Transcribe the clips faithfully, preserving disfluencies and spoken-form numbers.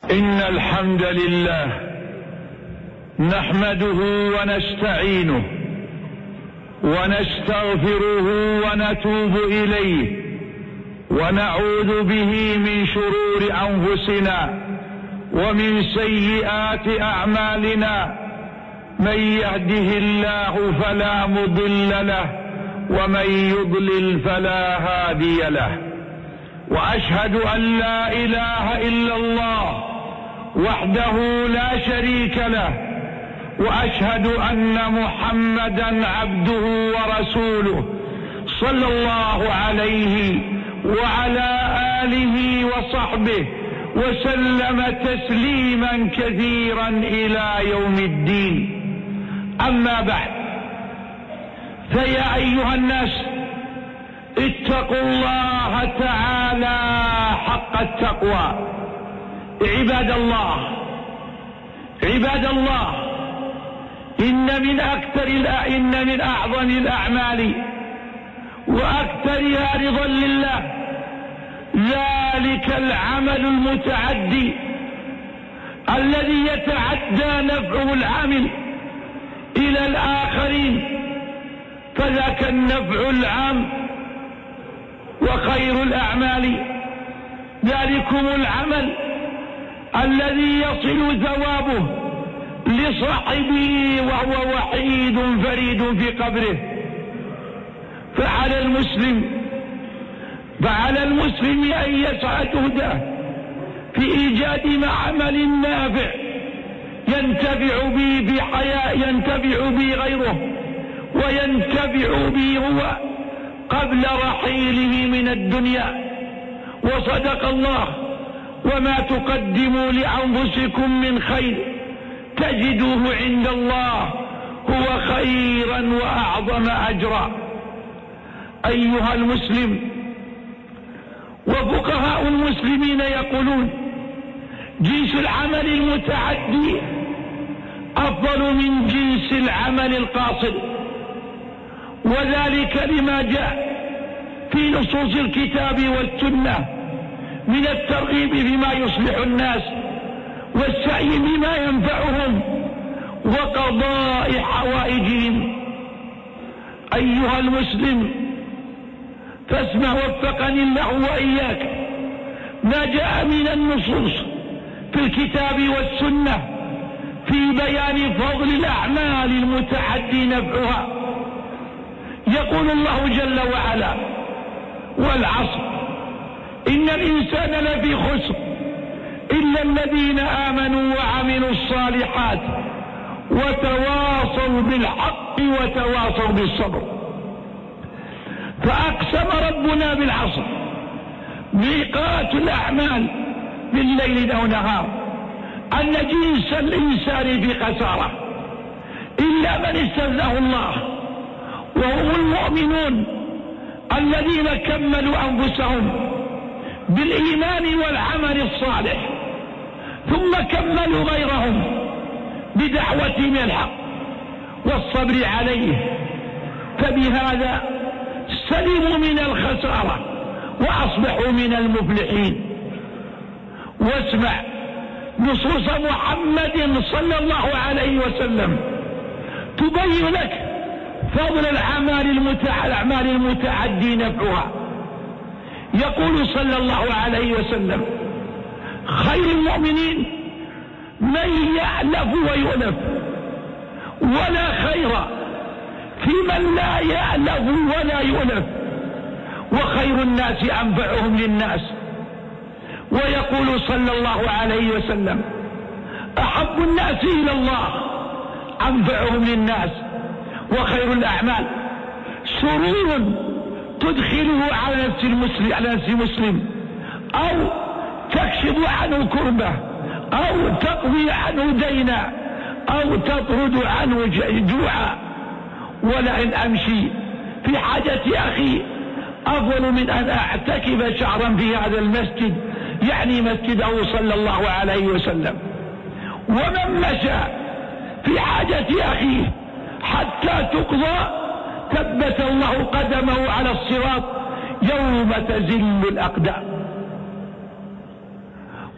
إن الحمد لله نحمده ونستعينه ونستغفره ونتوب إليه ونعوذ به من شرور أنفسنا ومن سيئات أعمالنا. من يهده الله فلا مضل له ومن يضلل فلا هادي له. وأشهد أن لا إله إلا الله وحده لا شريك له، وأشهد أن محمدا عبده ورسوله صلى الله عليه وعلى آله وصحبه وسلم تسليما كثيرا إلى يوم الدين. أما بعد، فيا أيها الناس اتقوا الله تعالى حق التقوى. عباد الله عباد الله إن من أكثر إن من أعظم الأعمال وأكثرها رضا لله ذلك العمل المتعدي الذي يتعدى نفعه العامل إلى الآخرين، فذاك النفع العام وخير الأعمال ذلكم العمل الذي يصل ثوابه لصاحبه وهو وحيد فريد في قبره. فعلى المسلم فعلى المسلم أن يسعى جهده في إيجاد عمل نافع ينتفع به في حياة ينتفع به غيره وينتفع به هو قبل رحيله من الدنيا. وصدق الله: وما تقدموا لأنفسكم من خير تجدوه عند الله هو خيرا وأعظم أجرا. أيها المسلم، وفقهاء المسلمين يقولون جنس العمل المتعدي أفضل من جنس العمل القاصر، وذلك لما جاء في نصوص الكتاب والسنة من الترغيب بما يصلح الناس والسعي بما ينفعهم وقضاء حوائجهم. أيها المسلم، فاسمع وفقني الله وإياك ما جاء من النصوص في الكتاب والسنة في بيان فضل الأعمال المتعدي نفعها. يقول الله جل وعلا: والعصر إن الإنسان لفي خسر إلا الذين آمنوا وعملوا الصالحات وتواصوا بالحق وتواصوا بالصبر. فأقسم ربنا بالعصر ميقات الأعمال بالليل أو نهار أن جنس الإنسان في خسارة إلا من استثناه الله، وهم المؤمنون الذين كملوا أنفسهم بالإيمان والعمل الصالح ثم كملوا غيرهم بدعوتهم الحق والصبر عليه، فبهذا سلموا من الخسارة وأصبحوا من المفلحين. واسمع نصوص محمد صلى الله عليه وسلم تبين لك فضل الأعمال المتعدي نفعها. يقول صلى الله عليه وسلم: خير المؤمنين من يألف ويؤلف، ولا خير في من لا يألف ولا يؤلف، وخير الناس أنفعهم للناس. ويقول صلى الله عليه وسلم: أحب الناس إلى الله أنفعهم للناس. وخير الأعمال سرور تدخله على نفس المسلم على نفس المسلم أو تكشف عنه كربة أو تقضي عنه دينا أو تطرد عنه جوعا. ولئن أمشي في حاجة أخي أفضل من أن أعتكف شهرا في هذا المسجد، يعني مسجده صلى الله عليه وسلم. ومن مشى في حاجة أخيه حتى تقضى ثبت الله قدمه على الصراط يوم تزل الأقدام. ويقول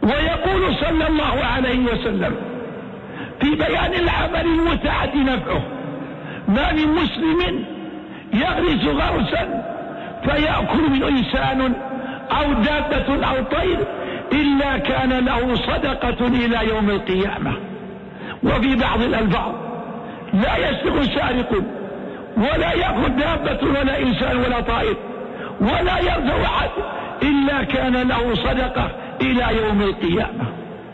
يقول صلى الله عليه وسلم في بيان العمل المتعدي نفعه: ما من مسلم يغرس غرسا فيأكل من إنسان أو دابة أو طير إلا كان له صدقة إلى يوم القيامة. وفي بعض الألفاظ: لا يسرق سارق ولا يأكل دابة ولا إنسان ولا طائر ولا يرزق أحد إلا كان له صدقة إلى يوم القيامة.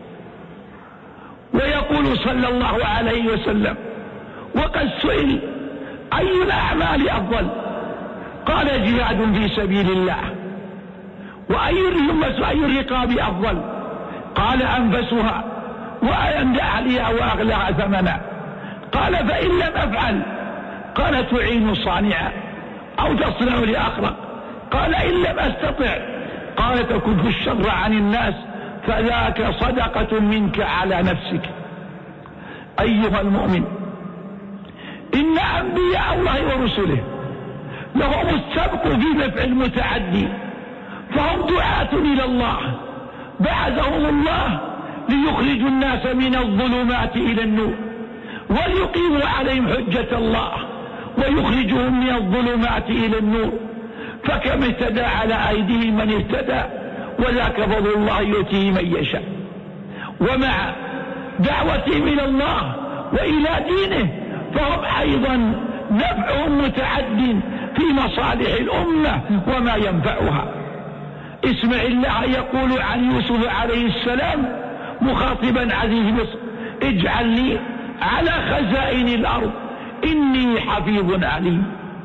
ويقول صلى الله عليه وسلم وقد سئل: أي الأعمال أفضل؟ قال: جهاد في سبيل الله. وأي أي الرقاب أفضل؟ قال: أنفسها وعند أهلها وأغلاها ثمنا. قال: فإن لم أفعل؟ قال: تعين صانعا أو تصنع لأخرق. قال: إن لم أستطع؟ قال: تكف الشر عن الناس فذاك صدقة منك على نفسك. أيها المؤمن، إن أنبياء الله ورسله لهم السبق في نفع المتعدي، فهم دعاة إلى الله، بعثهم الله ليخرجوا الناس من الظلمات إلى النور وليقيموا عليهم حجة الله ويخرجهم من الظلمات إلى النور. فكم اهتدى على أيديهم من اهتدى، وذاك فضل الله يؤتيه من يشاء. ومع دعوتهم إلى الله وإلى دينه فهم أيضا نفعهم متعد في مصالح الأمة وما ينفعها. اسمع الله يقول عن يوسف عليه السلام مخاطبا عزيز مصر: اجعل لي على خزائن الأرض إني حفيظ عليم.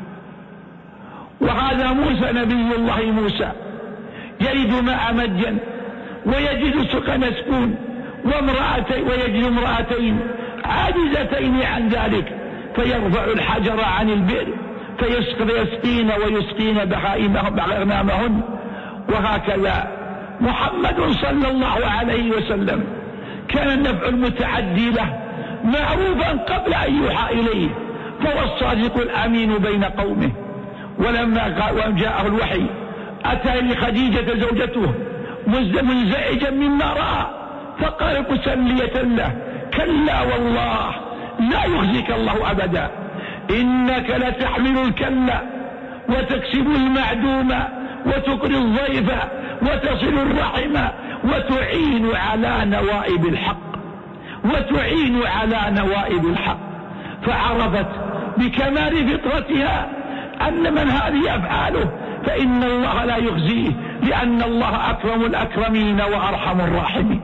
وهذا موسى نبي الله موسى يرد ماء مدين ويجد سقا مسكون وامرأتين ويجد امرأتين عاجزتين عن ذلك، فيرفع الحجر عن البئر فيسقين ويسقين بهائمهم أغنامهن. وهكذا محمد صلى الله عليه وسلم كان النفع المتعدي له معروفا قبل أن يوحى إليه، فهو الصادق الأمين بين قومه. ولما جاءه الوحي أتى لخديجة زوجته منزعجا مما رأى، فقال تسلية له: كلا والله لا يخزيك الله أبدا، إنك لتحمل الكلا وتكسب المعدوم وتقري الضيف وتصل الرحم وتعين على نوائب الحق وتعين على نوائب الحق. فعرفت بكمال فطرتها أن من هذه أفعاله فإن الله لا يخزيه، لأن الله أكرم الأكرمين وأرحم الراحمين.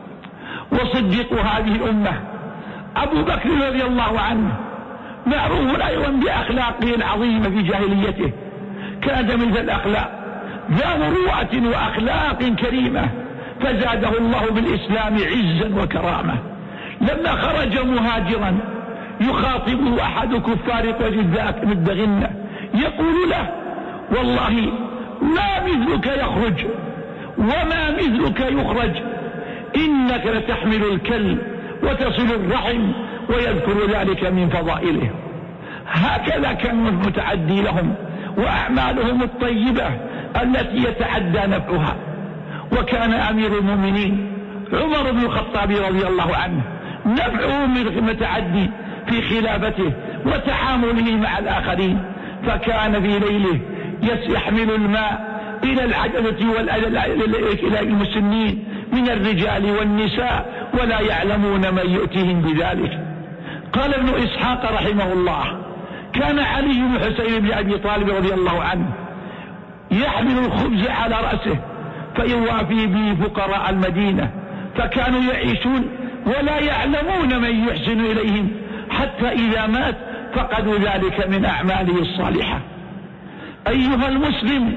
وصديق هذه الأمة أبو بكر رضي الله عنه معروف أيضا بأخلاقه العظيمة في جاهليته، كان مثل الأخلاق ذا مروءة وأخلاق كريمة، فزاده الله بالإسلام عزا وكرامة. لما خرج مهاجرا يخاطبه أحد كفار قريش بالدغنة يقول له: والله ما مثلك يخرج وما مثلك يخرج، إنك لتحمل الكل وتصل الرحم، ويذكر ذلك من فضائله. هكذا كان المتعدي لهم وأعمالهم الطيبة التي يتعدى نفعها. وكان أمير المؤمنين عمر بن الخطاب رضي الله عنه نفعه من المتعدي في خلافته وتعامله مع الآخرين، فكان في ليله يحمل الماء إلى العجلة إلى المسنين من الرجال والنساء ولا يعلمون من يؤتيهم بذلك. قال ابن إسحاق رحمه الله: كان علي بن حسين بن أبي طالب رضي الله عنه يحمل الخبز على رأسه فيوافي به فقراء المدينة، فكانوا يعيشون ولا يعلمون من يحسن إليهم، حتى إذا مات فقدوا ذلك من أعماله الصالحة. أيها المسلم،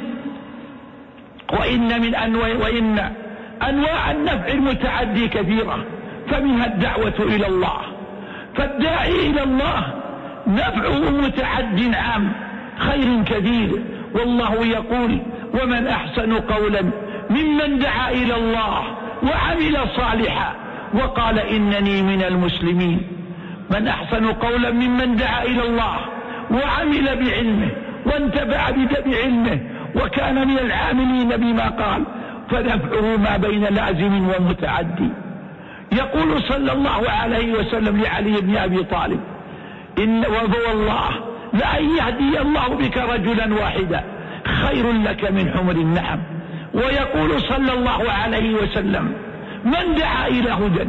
وإن من أنواع وإن أنواع النفع المتعدي كثيرة، فمنها الدعوة إلى الله. فالداعي إلى الله نفعه متعد عام، خير كثير. والله يقول: ومن أحسن قولا ممن دعا إلى الله وعمل صالحا وقال إنني من المسلمين. من أحسن قولا ممن دعا إلى الله وعمل بعلمه وانتفع بعلمه وكان من العاملين بما قال فنفعه ما بين لازم ومتعدي. يقول صلى الله عليه وسلم لعلي بن أبي طالب: إن والله لأن يهدي الله بك رجلا واحدا خير لك من حمر النعم. ويقول صلى الله عليه وسلم: من دعا إلى هدى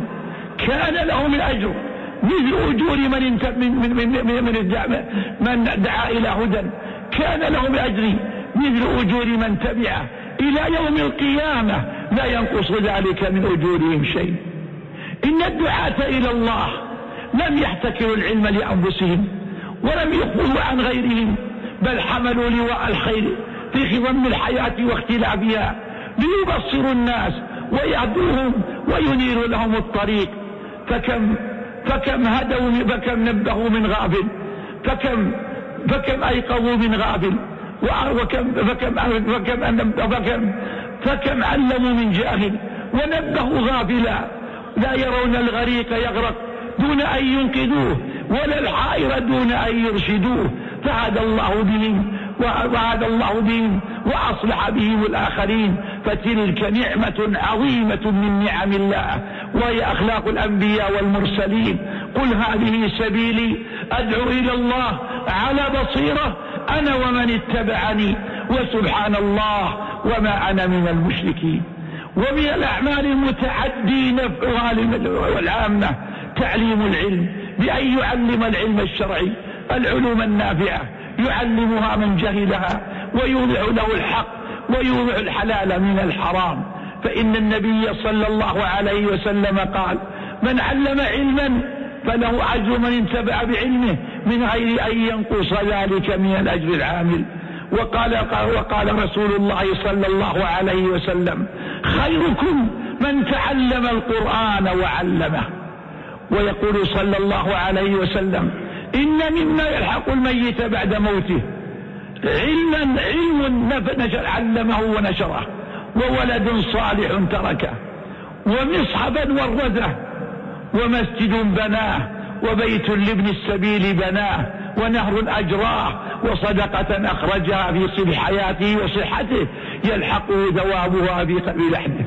كان له من أجر مثل أجور من من من من, من, من, من دعا إلى هدى كان له من أجر مثل أجور من تبعه إلى يوم القيامة لا ينقص ذلك من أجورهم شيء. إن الدعاة إلى الله لم يحتكروا العلم لأنفسهم ولم يخفوه عن غيرهم، بل حملوا لواء الخير في خضم الحياة واختلافها ليبصروا الناس ويهدوهم وينيروا لهم الطريق. فكم فكم هدوا فكم نبهوا من غافل، فكم فكم أيقظوا من غافل، وكم فكم فكم فكم فكم علموا من جاهل ونبهوا غافلا. لا يرون الغريق يغرق دون أن ينقذوه ولا الحائر دون أن يرشدوه، فهدى الله بهم وهدى الله بهم وأصلح بهم الآخرين. فتلك نعمة عظيمة من نعم الله، وهي أخلاق الأنبياء والمرسلين. قل هذه سبيلي أدعو إلى الله على بصيرة أنا ومن اتبعني وسبحان الله وما أنا من المشركين. ومن الأعمال المتعدي نفعها والعامة تعليم العلم، بأن يعلم العلم الشرعي العلوم النافعة، يعلمها من جهلها ويوضع له الحق ويوضع الحلال من الحرام. فإن النبي صلى الله عليه وسلم قال: من علم علما فله أجر من انتفع بعلمه من غير أن ينقص ذلك من الأجر العامل. وقال, وقال رسول الله صلى الله عليه وسلم: خيركم من تعلم القرآن وعلمه. ويقول صلى الله عليه وسلم: إن مما يلحق الميت بعد موته علما علم نشر علمه ونشره، وولد صالح تركه، ومصحبا ورثه، ومسجد بناه، وبيت لابن السبيل بناه، ونهر أجراه، وصدقة أخرجها في صلح حياته وصحته يلحقه ثوابها في قبل لحده.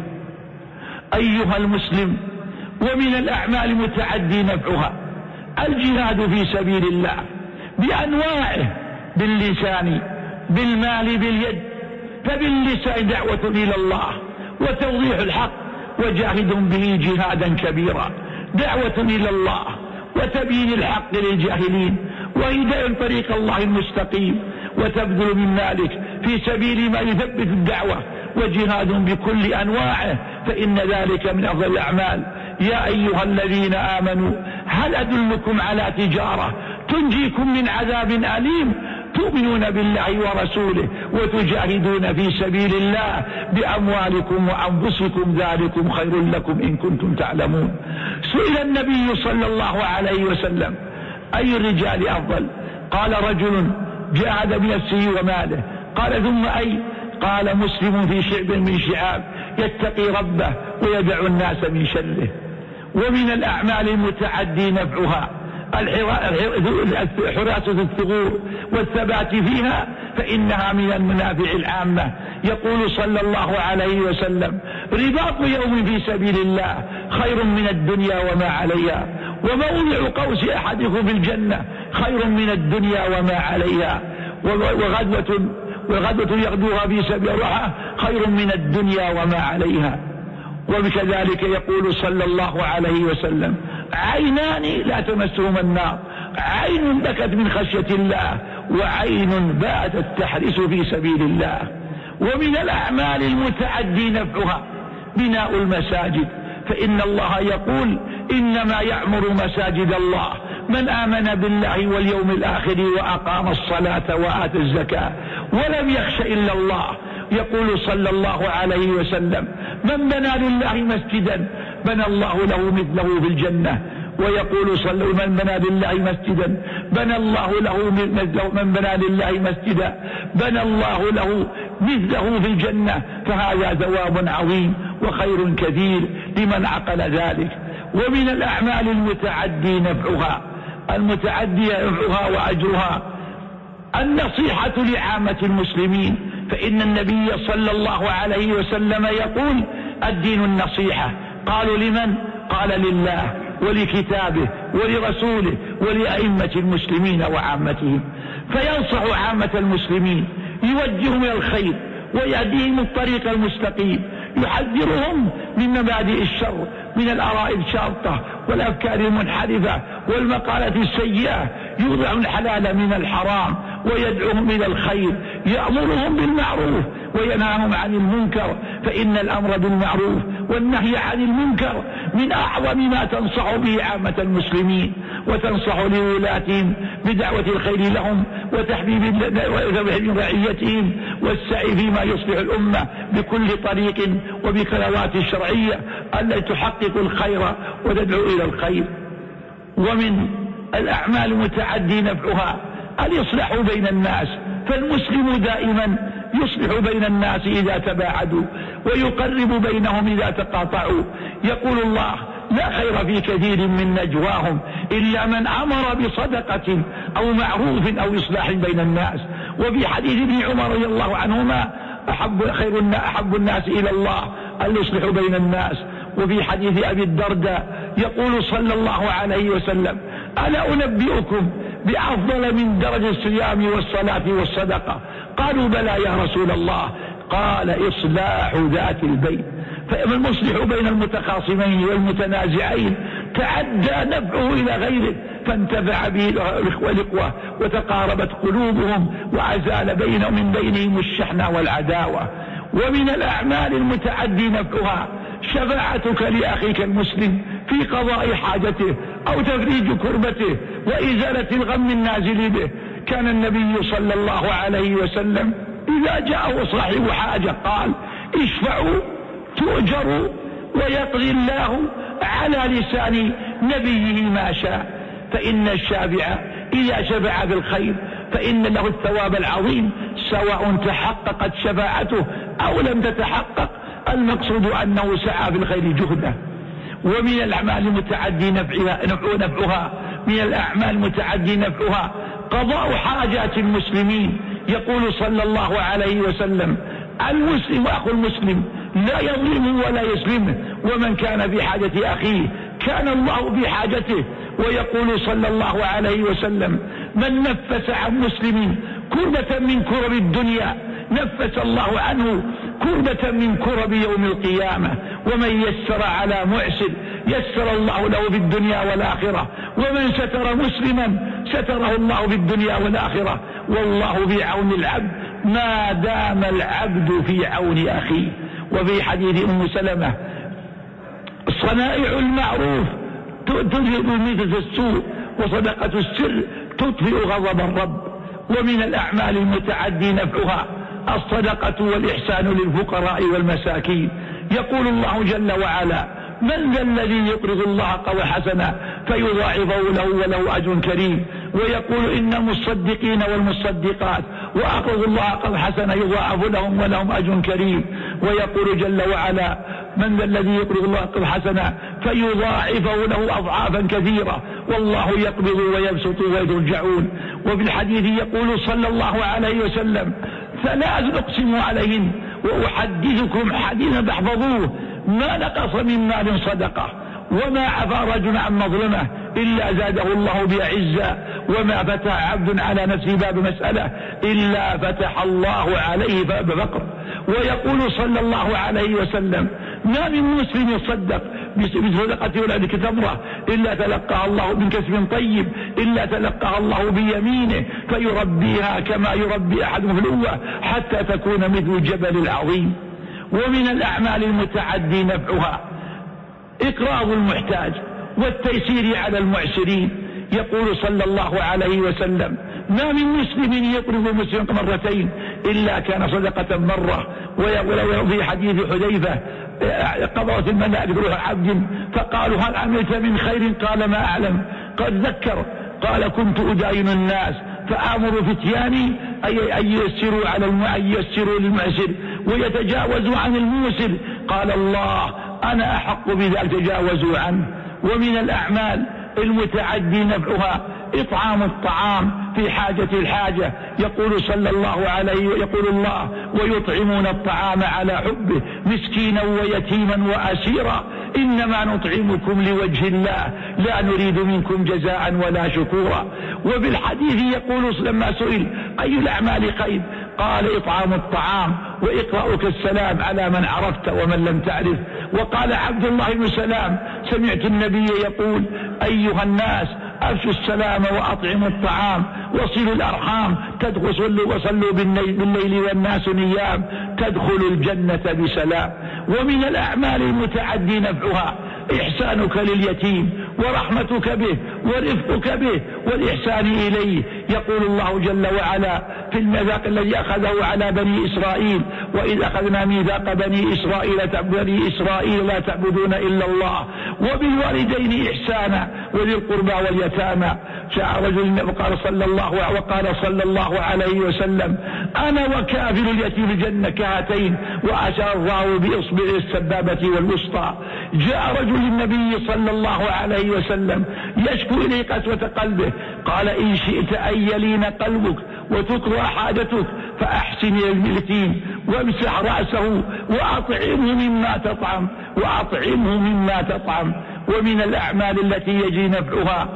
أيها المسلم، ومن الأعمال متعدي نفعها الجهاد في سبيل الله بأنواعه، باللسان، بالمال، باليد. فباللسان دعوة إلى الله وتوضيح الحق وجاهد به جهادا كبيرا، دعوة إلى الله وتبيين الحق للجاهلين وهداية طريق الله المستقيم، وتبذل من مالك في سبيل ما يثبت الدعوة، وجهاد بكل أنواعه، فإن ذلك من أفضل الأعمال. يا أيها الذين آمنوا هل أدلكم على تجارة تنجيكم من عذاب أليم تؤمنون بالله ورسوله وتجاهدون في سبيل الله بأموالكم وأنفسكم ذلكم خير لكم إن كنتم تعلمون. سئل النبي صلى الله عليه وسلم: أي الرجال أفضل؟ قال: رجل جاهد بنفسه وماله. قال: ثم أي؟ قال: مسلم في شعب من شعاب يتقي ربه ويدع الناس من شره. ومن الأعمال المتعدي نفعها حراسة الثغور والثبات فيها، فإنها من المنافع العامة. يقول صلى الله عليه وسلم: رباط يوم في سبيل الله خير من الدنيا وما عليها، وموضع قوس أحدكم في الجنة خير من الدنيا وما عليها، وغدوة وغدوة يغدوها في سبيل الله خير من الدنيا وما عليها. وبكذلك يقول صلى الله عليه وسلم: عينان لا تمسهما النار، عين بكت من خشية الله، وعين باتت تحرس في سبيل الله. ومن الأعمال المتعدي نفعها بناء المساجد، فإن الله يقول: إنما يعمر مساجد الله من آمن بالله واليوم الآخر وأقام الصلاة وآتى الزكاة ولم يخش إلا الله. يقول صلى الله عليه وسلم: من بنى لله مسجدا بنى الله له مثله في الجنة. ويقول صلى الله: من بنى لله مسجدا بنى الله له مثله، من بنى لله مسجدا بنى الله له مثله في الجنة. فهذا ثواب عظيم وخير كثير لمن عقل ذلك. ومن الأعمال المتعدي نفعها المتعدي نفعها وأجرها النصيحة لعامة المسلمين، فإن النبي صلى الله عليه وسلم يقول الدين النصيحة. قالوا لمن؟ قال لله ولكتابه ولرسوله ولأئمة المسلمين وعامتهم. فينصح عامة المسلمين، يوجههم إلى الخير ويهديهم الطريق المستقيم، يحذرهم من مبادئ الشر، من الآراء الشاطة والأفكار المنحرفة والمقالة السيئة، يوضع الحلال من الحرام ويدعوهم إلى الخير، يأمرهم بالمعروف وينهاهم عن المنكر، فإن الأمر بالمعروف والنهي عن المنكر من أعظم ما تنصح به عامة المسلمين، وتنصح لولاتهم بدعوة الخير لهم وتحبيب رعيتهم والسعي فيما يصلح الأمة بكل طريق وبقنوات الشرعية التي تحقق الخير وتدعو إلى الخير. ومن الأعمال المتعدي نفعها الإصلاح بين الناس، فالمسلم دائما يصلح بين الناس إذا تباعدوا ويقرب بينهم إذا تقاطعوا. يقول الله لا خير في كثير من نجواهم إلا من أمر بصدقة أو معروف أو إصلاح بين الناس. وفي حديث ابن عمر رضي الله عنهما أحب, خير أحب الناس إلى الله الإصلاح بين الناس. وفي حديث أبي الدرداء يقول صلى الله عليه وسلم ألا أنبئكم بأفضل من درجة الصيام والصلاة والصدقة؟ قالوا بلى يا رسول الله. قال إصلاح ذات البين. فالمصلح بين المتخاصمين والمتنازعين تعدى نفعه إلى غيره، فانتفع به الإخوة وتقاربت قلوبهم وأزال بينهم من بينهم الشحنة والعداوة. ومن الأعمال المتعدي نفعها شفاعتك لأخيك المسلم في قضاء حاجته أو تفريج كربته وإزالة الغم النازل به. كان النبي صلى الله عليه وسلم إذا جاءه صاحب حاجة قال اشفعوا تؤجروا ويقضي الله على لسان نبيه ما شاء. فإن الشافع إذا شفع بالخير فإن له الثواب العظيم سواء تحققت شفاعته أو لم تتحقق، المقصود أنه سعى بالخير جهده. ومن الأعمال المتعدي نفعها, نفعها من الأعمال المتعدي نفعها قضاء حاجات المسلمين. يقول صلى الله عليه وسلم المسلم أخو المسلم لا يظلمه ولا يسلمه، ومن كان في حاجة أخيه كان الله في حاجته. ويقول صلى الله عليه وسلم من نفس عن مسلم كربة من كرب الدنيا نفس الله عنه كربة من كرب يوم القيامة. ومن يسر على معسر يسر الله له في الدنيا والآخرة، ومن ستر مسلما ستره الله في الدنيا والآخرة. والله في عون العبد ما دام العبد في عون أخيه. وفي حديث أم سلمة صنائع المعروف تذهب ميتة السوء وصدقة السر تطفئ غضب الرب. ومن الأعمال المتعدي نفعها الصدقة والإحسان للفقراء والمساكين. يقول الله جل وعلا من ذا الذي يقرض الله قرضا حسنا فيضاعفه له وله أجر كريم. ويقول إن المصدقين والمصدقات وأقرضوا الله قرضا حسنا يضاعف لهم ولهم أجر كريم. ويقول جل وعلا من ذا الذي يقرض الله قرضا حسنا فيضاعفه له أضعافا كثيرة والله يقبض ويبسط ويرجعون. وفي الحديث يقول صلى الله عليه وسلم ثلاث أقسم عليهن وأحدثكم حديثا تحفظوه ما نقص من مال صدقة وما عفا رجل عن مظلمة إلا زاده الله بعزة، وما فتح عبد على نفسه باب مسألة إلا فتح الله عليه باب فقر. ويقول صلى الله عليه وسلم ما من مسلم يصدق بصدقة ولا بكتمرة إلا تلقاها الله من كسب طيب إلا تلقاها الله بيمينه فيربيها كما يربي أحد فلوة حتى تكون مثل الجبل العظيم. ومن الأعمال المتعدي نفعها إقراض المحتاج والتيسير على المعسرين. يقول صلى الله عليه وسلم ما من مسلم يقرض مسلم مرتين إلا كان صدقة مرة. ويقول في حديث حذيفة قضت الملائكة روح عبد فقالوا هل عملت من خير؟ قال ما أعلم. قد ذكر قال كنت أداين الناس فآمر فتياني أن ييسروا على المعسر ييسروا للمعسر ويتجاوزوا عن الموسر. قال الله أنا أحق بذلك تجاوزوا عنه. ومن الأعمال المتعدي نفعها إطعام الطعام في حاجة الحاجة. يقول صلى الله عليه يقول الله: ويطعمون الطعام على حبه مسكينا ويتيما وأسيرا إنما نطعمكم لوجه الله لا نريد منكم جزاء ولا شكورا. وبالحديث يقول لما سئل: أي الأعمال خير؟ قال: إطعام الطعام وإقرأك السلام على من عرفت ومن لم تعرف. وقال عبد الله بن سلام: سمعت النبي يقول: أيها الناس أفشوا السلام وأطعموا الطعام وصلوا الأرحام تدخلوا وصلوا بالليل والناس نيام تدخلوا الجنة بسلام. ومن الأعمال المتعدي نفعها إحسانك لليتيم ورحمتك به ورفقك به والإحسان إليه. يقول الله جل وعلا في الميثاق الذي أخذه على بني إسرائيل: وإذ أخذنا ميثاق بني إسرائيل بني إسرائيل لا تعبدون إلا الله وبالوالدين إحسانا وذي القربى واليتامى. جاء رجل وقال صلى الله وقال صلى الله عليه وسلم: أنا وكافل اليتيم الجنة كهاتين، وأشار الله بإصبع السبابة والوسطى. جاء رجل النبي صلى الله عليه وسلم يشكو إليه قسوة قلبه، قال: إن شئت أن يلين قلبك وتقضى حاجتك فأحسن إلى اليتيم وامسح رأسه وأطعمه مما تطعم وأطعمه مما تطعم. ومن الأعمال التي يجي نفعها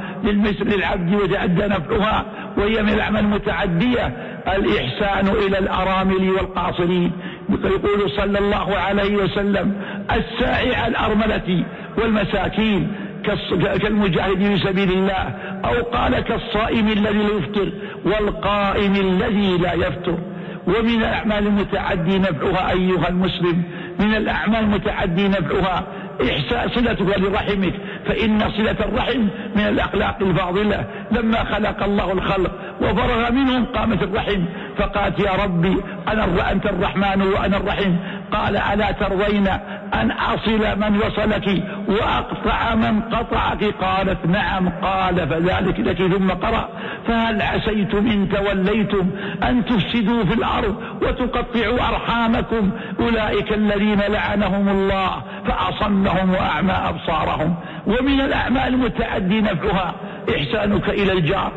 للعبد ويتعدى نفعها وهي من الأعمال المتعدية الإحسان إلى الأرامل والقاصرين. يقول صلى الله عليه وسلم: الساعي على الأرملة والمساكين كالمجاهد في سبيل الله، أو قال كالصائم الذي لا يفطر والقائم الذي لا يفطر. ومن الأعمال المتعدي نفعها أيها المسلم، من الأعمال المتعدي نفعها إحسان صلتك لرحمك، فإن صلة الرحم من الأخلاق الفاضلة. لما خلق الله الخلق وفرغ منهم قامت الرحم فقالت: يا ربي أنا أنت الرحمن وأنا الرحيم. قال: ألا ترضين أن أصل من وصلك وأقطع من قطعك؟ قالت: نعم. قال: فذلك لك. ثم قرأ: فهل عسيتم إن توليتم أن تفسدوا في الأرض وتقطعوا أرحامكم أولئك الذين لعنهم الله فأصمهم وأعمى أبصارهم. ومن الأعمال المتعدي نفعها إحسانك إلى الجار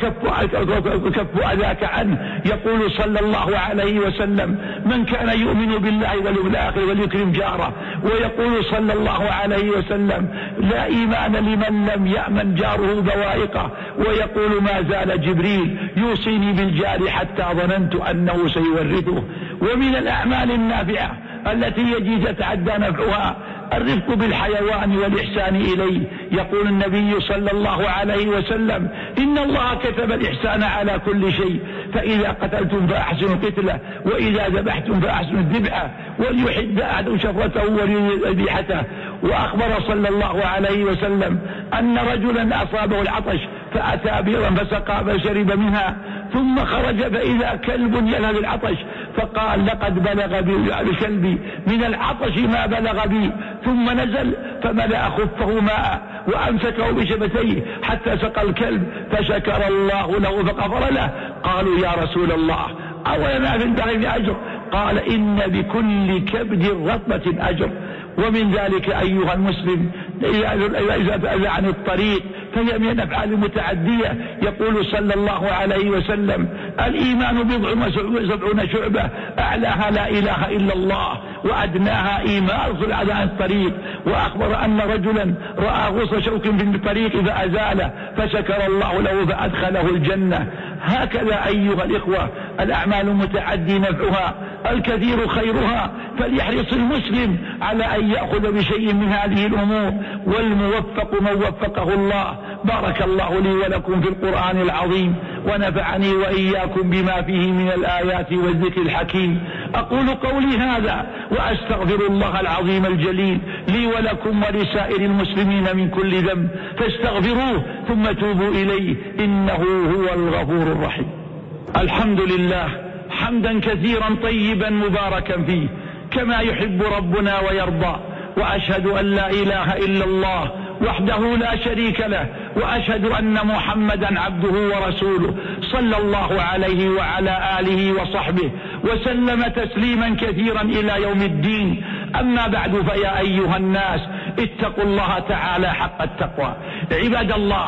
وكف أذاك عنه. يقول صلى الله عليه وسلم: من كان يؤمن بالله واليوم الآخر وليكرم جاره. ويقول صلى الله عليه وسلم: لا إيمان لمن لم يأمن جاره بوائقه. ويقول: ما زال جبريل يوصيني بالجار حتى ظننت أنه سيورثه. ومن الأعمال النافعة التي يجي تتعدى نفعها الرفق بالحيوان والإحسان إليه. يقول النبي صلى الله عليه وسلم: إن الله كتب الإحسان على كل شيء، فإذا قتلتم فأحسنوا قتله وإذا ذبحتم فأحسنوا الذبحة وليحد أحد شفرته وليذبحته. وأخبر صلى الله عليه وسلم أن رجلا أصابه العطش فأتى بئرا فسقى فشرب منها، ثم خرج فإذا كلب يلهث العطش فقال: لقد بلغ بكلبي من العطش ما بلغ بي. ثم نزل فملأ خفه ماء وأمسكه بشفتيه حتى سقى الكلب فشكر الله له فغفر له. قالوا: يا رسول الله أولنا في الدار أجر؟ قال: إن بكل كبد رطبة أجر. ومن ذلك أيها المسلم إذا أذى عن الطريق فهي من الأفعال المتعدية. يقول صلى الله عليه وسلم: الإيمان بضع وسبعون شعبة، أعلاها لا إله إلا الله وأدناها إيماء الأذى عن الطريق. وأخبر أن رجلا رأى غصن شوك في الطريق فأزاله فشكر الله له فأدخله الجنة. هكذا أيها الإخوة الأعمال المتعدي نفعها الكثير خيرها، فليحرص المسلم على أن يأخذ بشيء من هذه الأمور، والموفق من وفقه الله. بارك الله لي ولكم في القرآن العظيم ونفعني وإياكم بما فيه من الآيات والذكر الحكيم. أقول قولي هذا وأستغفر الله العظيم الجليل لي ولكم ولسائر المسلمين من كل ذنب، فاستغفروه ثم توبوا إليه إنه هو الغفور الرحيم. الحمد لله حمدا كثيرا طيبا مباركا فيه كما يحب ربنا ويرضى. وأشهد أن لا إله إلا الله وحده لا شريك له، وأشهد أن محمدا عبده ورسوله صلى الله عليه وعلى آله وصحبه وسلم تسليما كثيرا إلى يوم الدين. أما بعد، فيا أيها الناس اتقوا الله تعالى حق التقوى. عباد الله،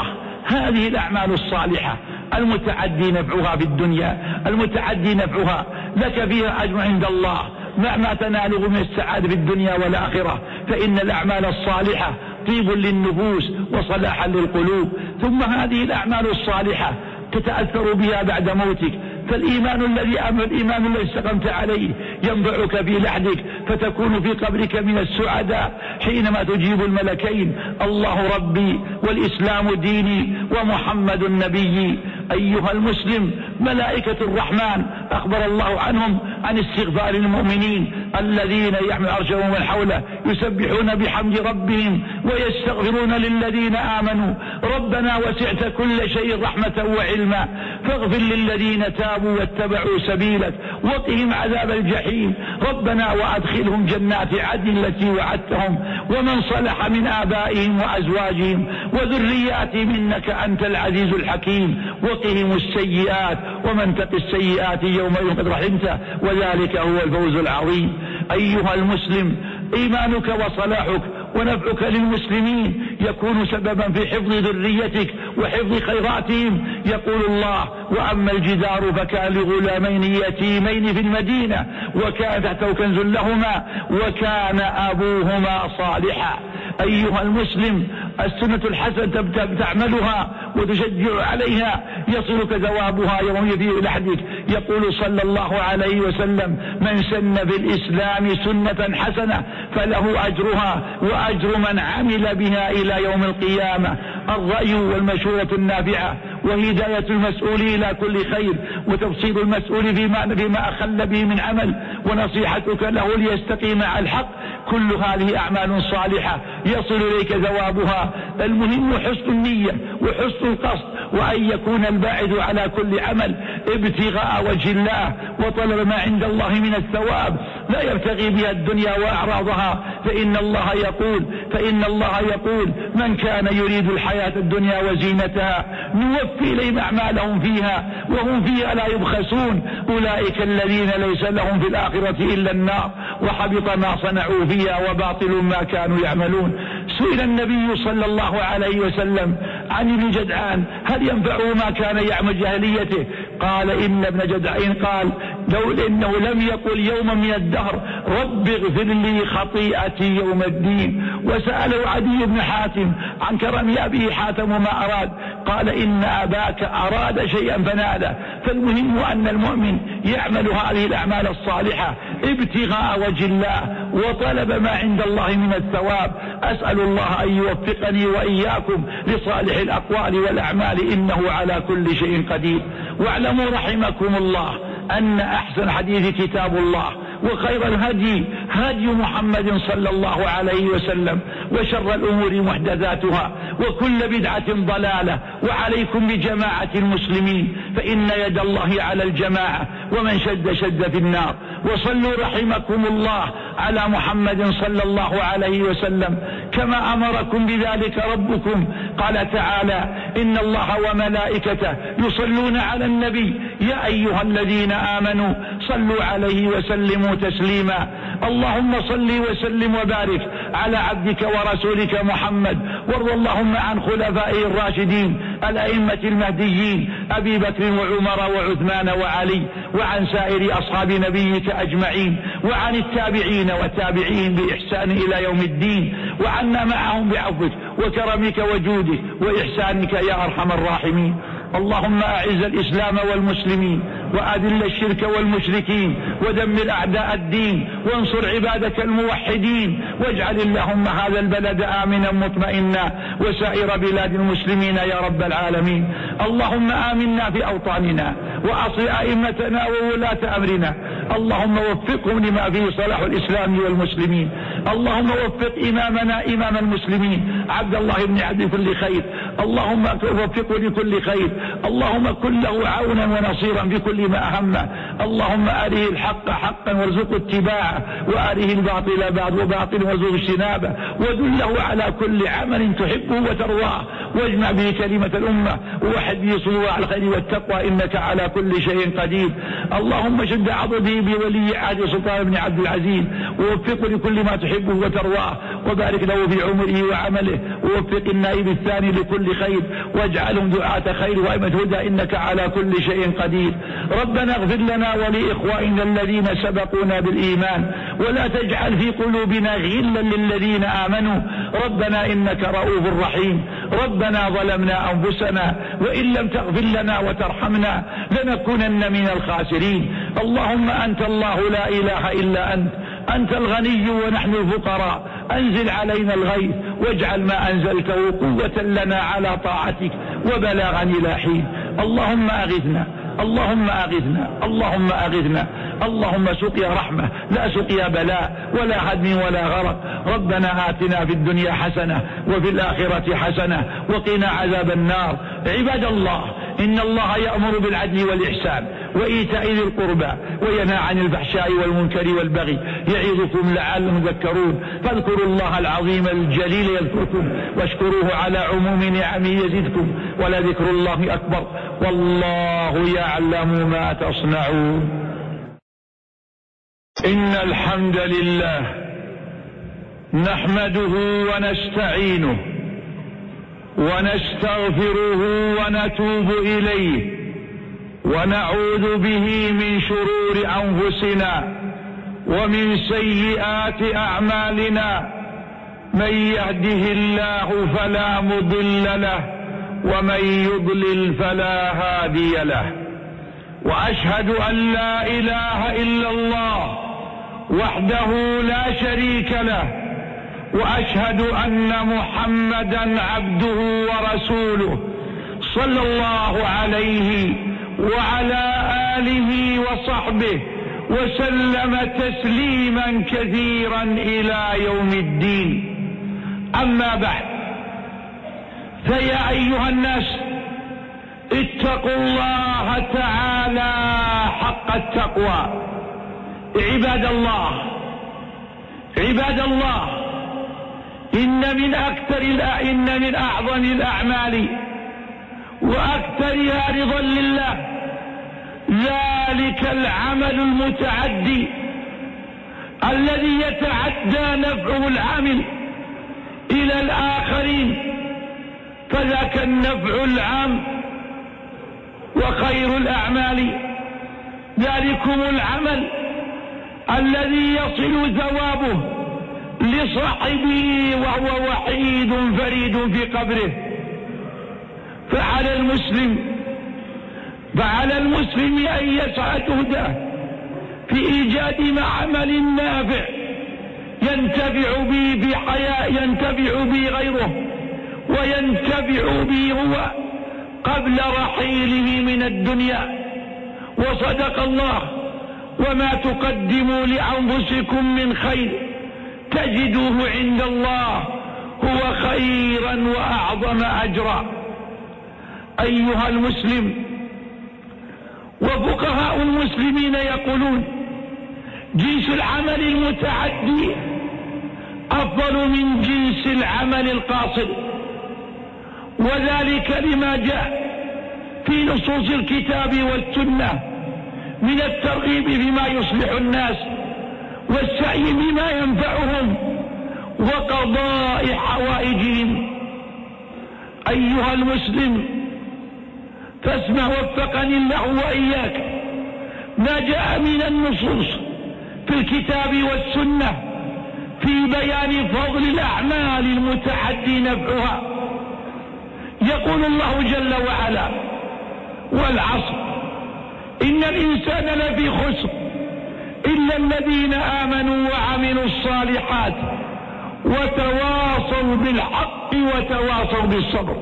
هذه الأعمال الصالحة المتعدي نفعها في الدنيا، المتعدي نفعها لك فيها أجر عند الله مع ما تناله من السعادة في الدنيا والآخرة. فإن الأعمال الصالحة طيب للنفوس وصلاحا للقلوب. ثم هذه الأعمال الصالحة تتأثر بها بعد موتك، فالإيمان الذي أمر الإيمان الذي استقمت عليه ينبعك في لحدك، فتكون في قبرك من السعداء حينما تجيب الملكين: الله ربي والإسلام ديني ومحمد نبيي. أيها المسلم، ملائكة الرحمن أخبر الله عنهم عن استغفار المؤمنين الذين يحمل عرشه ومن حوله يسبحون بحمد ربهم ويستغفرون للذين آمنوا ربنا وسعت كل شيء رحمة وعلما فاغفر للذين تابوا واتبعوا سبيلك وقهم عذاب الجحيم ربنا وأدخلهم جنات عدن التي وعدتهم ومن صلح من آبائهم وأزواجهم وذرياتهم إنك أنت العزيز الحكيم وقهم السيئات ومن تق السيئات يومئذ قد رحمته وذلك هو الفوز العظيم. أيها المسلم، إيمانك وصلاحك ونفعك للمسلمين يكون سببا في حفظ ذريتك وحفظ خيراتهم. يقول الله: وأما الجدار فكان لغلامين يتيمين في المدينة وكان تحته كنز لهما وكان أبوهما صالحا. أيها المسلم، السنة الحسنة تعملها وتشجع عليها يصلك ثوابها يوم في لحدك. يقول صلى الله عليه وسلم: من سن في الإسلام سنة حسنة فله أجرها وأجر من عمل بها إلى يوم القيامة. الرأي والمشورة النافعة وهداية المسؤول إلى كل خير وتفصيل المسؤول فيما, فيما أخل به من عمل ونصيحتك له ليستقيم على الحق، كل هذه أعمال صالحة يصل إليك ثوابها. المهم حسن النية وحسن القصد، وأن يكون الباعث على كل عمل ابتغاء وجه الله وطلب ما عند الله من الثواب، لا يبتغي بها الدنيا وأعراضها. فإن الله يقول فإن الله يقول من كان يريد الحياة الدنيا وزينتها نوفي إليهم أعمالهم فيها وهم فيها لا يبخسون أولئك الذين ليس لهم في الآخرة إلا النار وحبط ما صنعوا فيها وباطل ما كانوا يعملون. سئل النبي صلى الله عليه وسلم عن ابن جدعان: هل ينفعه ما كان يعمل جاهليته؟ قال: إن ابن جدعان قال لو إنه لم يقل يوما من الدهر رب اغفر لي خطيئتي يوم الدين. وسأله عدي بن حاتم عن كرم أبيه حاتم وما أراد، قال: إن أباك أراد شيئا فناله. فالمهم أن المؤمن يعمل هذه الأعمال الصالحة ابتغاء وجه الله وطلب ما عند الله من الثواب. أسأل الله أن يوفقني وإياكم لصالح الأقوال والأعمال إنه على كل شيء قدير. واعلموا رحمكم الله أن أحسن حديث كتاب الله وخير الهدي هدي محمد صلى الله عليه وسلم وشر الأمور محدثاتها وكل بدعة ضلالة. وعليكم بجماعة المسلمين فإن يد الله على الجماعة ومن شد شد في النار. وصلوا رحمكم الله على محمد صلى الله عليه وسلم كما أمركم بذلك ربكم. قال تعالى: إن الله وملائكته يصلون على النبي يا أيها الذين آمنوا صلوا عليه وسلموا تسليما. اللهم صل وسلم وبارك على عبدك ورسولك محمد، وارض اللهم عن خلفائه الراشدين الأئمة المهديين أبي بكر وعمر وعثمان وعلي، وعن سائر أصحاب نبيك أجمعين، وعن التابعين وتابعين بإحسان إلى يوم الدين، وعنا معهم بعفوك وكرمك وجودك وإحسانك يا أرحم الراحمين. اللهم أعز الإسلام والمسلمين وأذل الشرك والمشركين ودمر أعداء الدين وانصر عبادك الموحدين، واجعل اللهم هذا البلد آمنا مطمئنا وسائر بلاد المسلمين يا رب العالمين. اللهم آمنا في أوطاننا وأصل أئمتنا وولاة أمرنا، اللهم وفقهم لما فيه صلاح الإسلام والمسلمين. اللهم وفق إمامنا إمام المسلمين عبد الله بن عبد كل خير، اللهم وفقه لكل خير، اللهم كن له عونا ونصيرا في كل ما أهمه. اللهم أريه الحق حقا وارزقه اتباعه، وأريه الباطل باطل وارزقه اجتنابه، ودله على كل عمل تحبه وترضاه، واجمع به كلمة الأمة ووحد به صلوها على الخير والتقوى إنك على كل شيء قدير. اللهم شد عضده بولي عهد سلطان بن عبد العزيز ووفقه لكل ما تحبه وترضاه، وبارك له في عمره وعمله، ووفق النائب الثاني لكل خير، واجعلهم دعاة خير وأئمة هدى، إنك على كل شيء قدير. ربنا اغفر لنا ولإخواننا الذين سبقونا بالإيمان، ولا تجعل في قلوبنا غلا للذين آمنوا، ربنا إنك رؤوف رحيم. ربنا ظلمنا أنفسنا وإن لم تغفر لنا وترحمنا لنكونن من الخاسرين. اللهم أنت الله لا إله إلا أنت، أنت الغني ونحن الفقراء، أنزل علينا الغيث واجعل ما أنزلته قوة لنا على طاعتك وبلاغا إلى حين. اللهم أغثنا اللهم أغثنا اللهم أغثنا اللهم سقيا رحمة لا سقيا بلاء ولا هدم ولا غرق. ربنا آتنا في الدنيا حسنة وفي الآخرة حسنة وقنا عذاب النار. عباد الله، إن الله يأمر بالعدل والإحسان وإيتاء ذي القربى وينهى عن الفحشاء والمنكر والبغي، يعظكم لعلكم تذكرون. فاذكروا الله العظيم الجليل يذكركم، واشكروه على عموم نعمه يزدكم، ولذكر الله أكبر، والله يعلم ما تصنعون. إن الحمد لله نحمده ونستعينه ونستغفره ونتوب إليه، ونعوذ به من شرور أنفسنا ومن سيئات أعمالنا. من يهده الله فلا مضل له، ومن يضلل فلا هادي له. وأشهد أن لا إله إلا الله وحده لا شريك له، وأشهد أن محمدا عبده ورسوله صلى الله عليه وعلى آله وصحبه وسلم تسليما كثيرا إلى يوم الدين. أما بعد، فيا أيها الناس، اتقوا الله تعالى حق التقوى. عباد الله عباد الله إن من أكثر إن من أعظم الأعمال وأكثرها رضا لله ذلك العمل المتعدي الذي يتعدى نفعه العامل إلى الآخرين، فذاك النفع العام وخير الأعمال ذلكم العمل الذي يصل ثوابه لصاحبه وهو وحيد فريد في قبره. فعلى المسلم فعلى المسلم أن يسعى جهده في إيجاد عمل نافع ينتفع به في حياة ينتفع به غيره وينتفع به هو قبل رحيله من الدنيا. وصدق الله: وما تقدموا لأنفسكم من خير تجدوه عند الله هو خيرا وأعظم أجرا. أيها المسلم، وفقهاء المسلمين يقولون: جنس العمل المتعدي أفضل من جنس العمل القاصر، وذلك لما جاء في نصوص الكتاب والسنة من الترغيب بما يصلح الناس والسعي بما ينفعهم وقضاء حوائجهم. أيها المسلم، فاسمع وفقني الله وإياك ما جاء من النصوص في الكتاب والسنة في بيان فضل الأعمال المتعدي نفعها. يقول الله جل وعلا: والعصر إن الإنسان لفي خسر إلا الذين آمنوا وعملوا الصالحات وتواصوا بالحق وتواصوا بالصبر.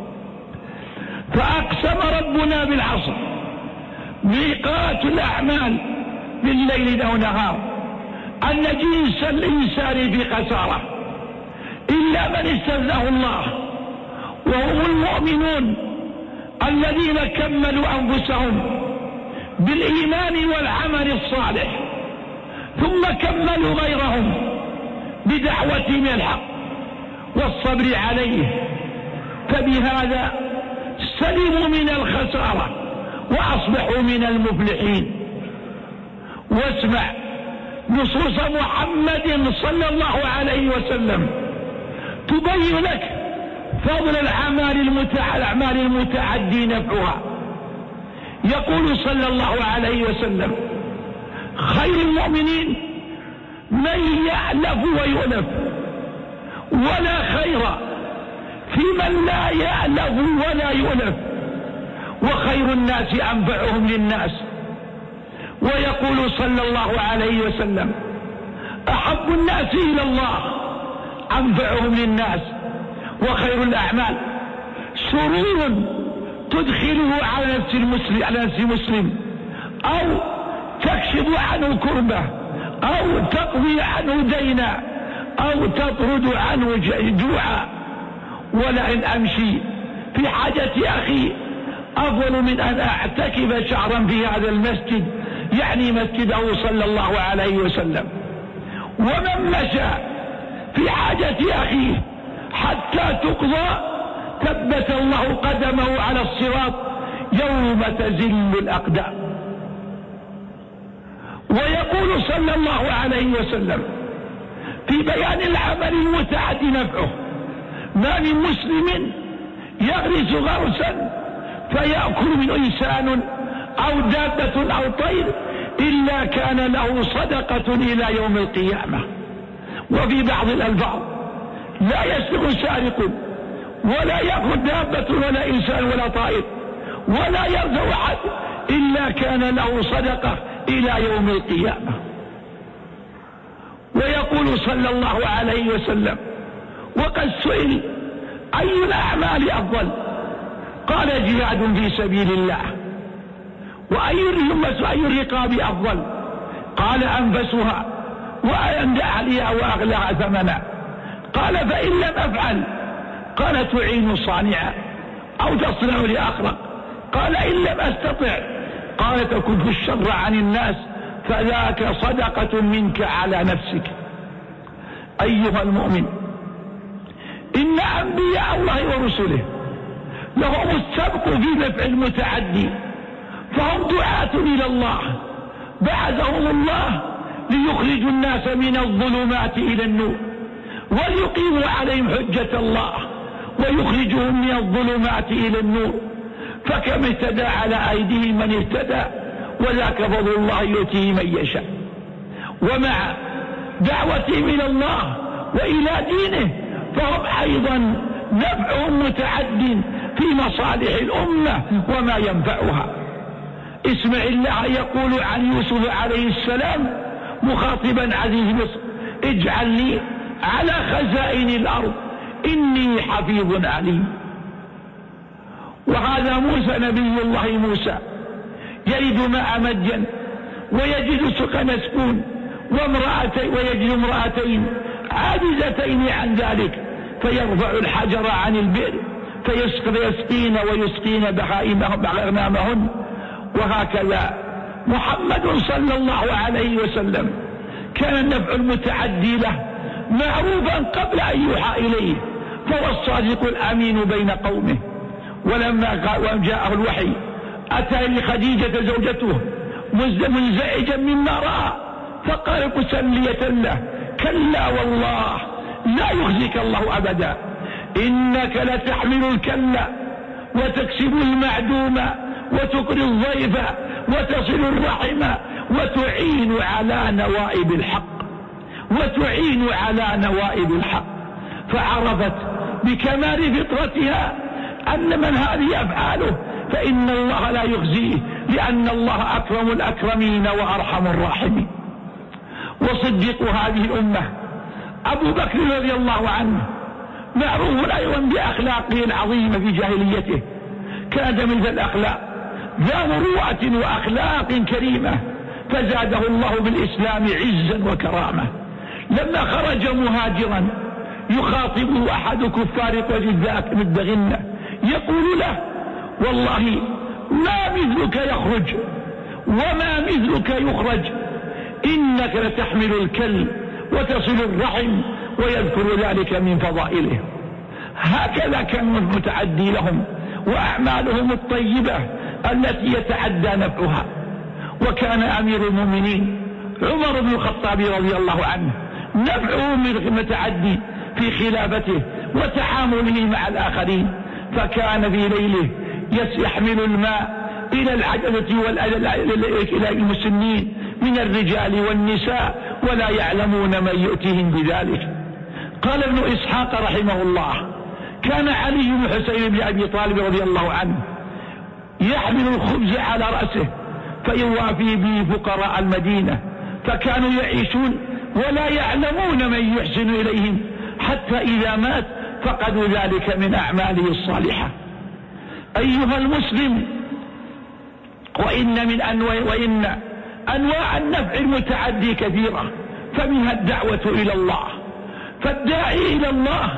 فأقسم ربنا بالعصر، ميقات الأعمال بالليل أو نهار، أن جنس الإنسان في خسارة إلا من استثناه الله، وهم المؤمنون الذين كملوا أنفسهم بالإيمان والعمل الصالح ثم كملوا غيرهم بدعوتهم الحق والصبر عليه، فبهذا سلموا من الخسارة وأصبحوا من المفلحين. واسمع نصوص محمد صلى الله عليه وسلم تبين لك فضل الأعمال المتعدي نفعها. يقول صلى الله عليه وسلم: خير المؤمنين من يألف ويؤلف، ولا خير في من لا يألف ولا يؤلف، وخير الناس أنفعهم للناس. ويقول صلى الله عليه وسلم: أحب الناس إلى الله أنفعهم للناس. وخير الأعمال سرور تدخله على نفس المسلم, على نفس مسلم أو تكشف عنه كربة، أو تقضي عنه دينا، أو تطرد عنه جوعا. ولئن أمشي في حاجة أخي أفضل من أن أعتكف شهرا في هذا المسجد، يعني مسجده صلى الله عليه وسلم. ومن مشى في حاجة أخيه حتى تقضى ثبت الله قدمه على الصراط يوم تزل الأقدام. ويقول صلى الله عليه وسلم في بيان العمل المتعدي نفعه: ما من مسلم يغرس غرسا فيأكل من إنسان أو دابة أو طير إلا كان له صدقة إلى يوم القيامة. وفي بعض الألفاظ: لا يسرق سارق ولا يأخذ دابة ولا إنسان ولا طائر ولا يرزق أحد إلا كان له صدقة إلى يوم القيامة. ويقول صلى الله عليه وسلم: وقد سئل أي الأعمال أفضل؟ قال: جهاد في سبيل الله. وأي أي الرقاب أفضل؟ قال: أنفسها وعند أهلها وأغلاها ثمنا. قال: فإن لم أفعل؟ قال: تعين صانعا أو تصنع لأخرق. قال: إن لم أستطع؟ قال: تكف الشر عن الناس فذاك صدقة منك على نفسك. أيها المؤمن، إن أنبياء الله ورسله لهم السبق في نفع المتعدي، فهم دعاة إلى الله، بعثهم الله ليخرجوا الناس من الظلمات إلى النور وليقيموا عليهم حجة الله ويخرجهم من الظلمات إلى النور. فكم اهتدى على أيديهم من اهتدى، وذاك فضل الله يؤتيه من يشاء. ومع دعوتهم إلى الله وإلى دينه فهم أيضا نفعهم متعد في مصالح الأمة وما ينفعها. اسمع الله يقول عن يوسف عليه السلام مخاطبا عزيز مصر: اجعل لي على خزائن الأرض إني حفيظ عليم. وهذا موسى نبي الله موسى يرد ماء مدين ويجد سقا مسكون وامرأتين ويجد امرأتين عاجزتين عن ذلك، فيرفع الحجر عن البئر فيسقين ويسقين بهائمهم أغنامهن. وهكذا محمد صلى الله عليه وسلم كان النفع المتعدي له معروفا قبل أن يوحى إليه، فهو الصادق الأمين بين قومه. ولما جاءه الوحي أتى لخديجة زوجته منزعجا مما رأى، فقال تسلية له: كلا والله لا يخزيك الله أبدا، إنك لتحمل الكلا وتكسب المعدوم وتقري الضيف وتصل الرحم وتعين على نوائب الحق وتعين على نوائب الحق. فعرفت بكمال فطرتها أن من هذه أفعاله فإن الله لا يخزيه، لأن الله أكرم الأكرمين وأرحم الراحمين. وصديق هذه الأمة أبو بكر رضي الله عنه معروف أيضا بأخلاقه العظيمة في جاهليته، كان من ذا الأخلاق ذا مروءة وأخلاق كريمة، فزاده الله بالإسلام عزا وكرامة. لما خرج مهاجرا يخاطبه أحد كفار قريش بالدغنة يقول له: والله ما مثلك يخرج وما مثلك يخرج، إنك لتحمل الكل وتصل الرحم، ويذكر ذلك من فضائله. هكذا كان المتعدي لهم وأعمالهم الطيبة التي يتعدى نفعها. وكان أمير المؤمنين عمر بن الخطاب رضي الله عنه نفعه متعدي في خلافته وتعامله مع الآخرين، فكان في ليله يحمل الماء إلى العجلة إلى المسنين من الرجال والنساء ولا يعلمون من يؤتيهم بذلك. قال ابن إسحاق رحمه الله: كان علي بن حسين بن أبي طالب رضي الله عنه يحمل الخبز على رأسه فيوافي به فقراء المدينة، فكانوا يعيشون ولا يعلمون من يحسن إليهم، حتى إذا مات فقدوا ذلك من أعماله الصالحة. أيها المسلم، وإن من أنواع وإن أنواع النفع المتعدي كثيرة، فمنها الدعوة إلى الله، فالداعي إلى الله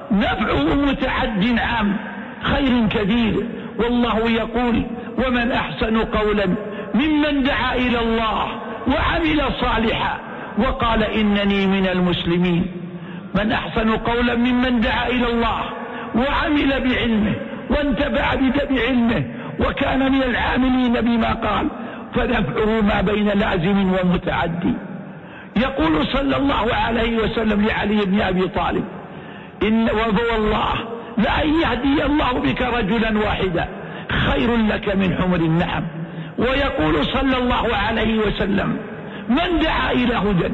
نفعه متعد عام، خير كثير، والله يقول: ومن أحسن قولا ممن دعا إلى الله وعمل صالحا وقال إنني من المسلمين. من أحسن قولا ممن دعا إلى الله وعمل بعلمه وانتفع بعلمه وكان من العاملين بما قال، فنفعه ما بين لازم ومتعدي. يقول صلى الله عليه وسلم لعلي بن أبي طالب: إن والله لأن يهدي الله بك رجلا واحدا خير لك من حمر النعم. ويقول صلى الله عليه وسلم: من دعا إلى هدى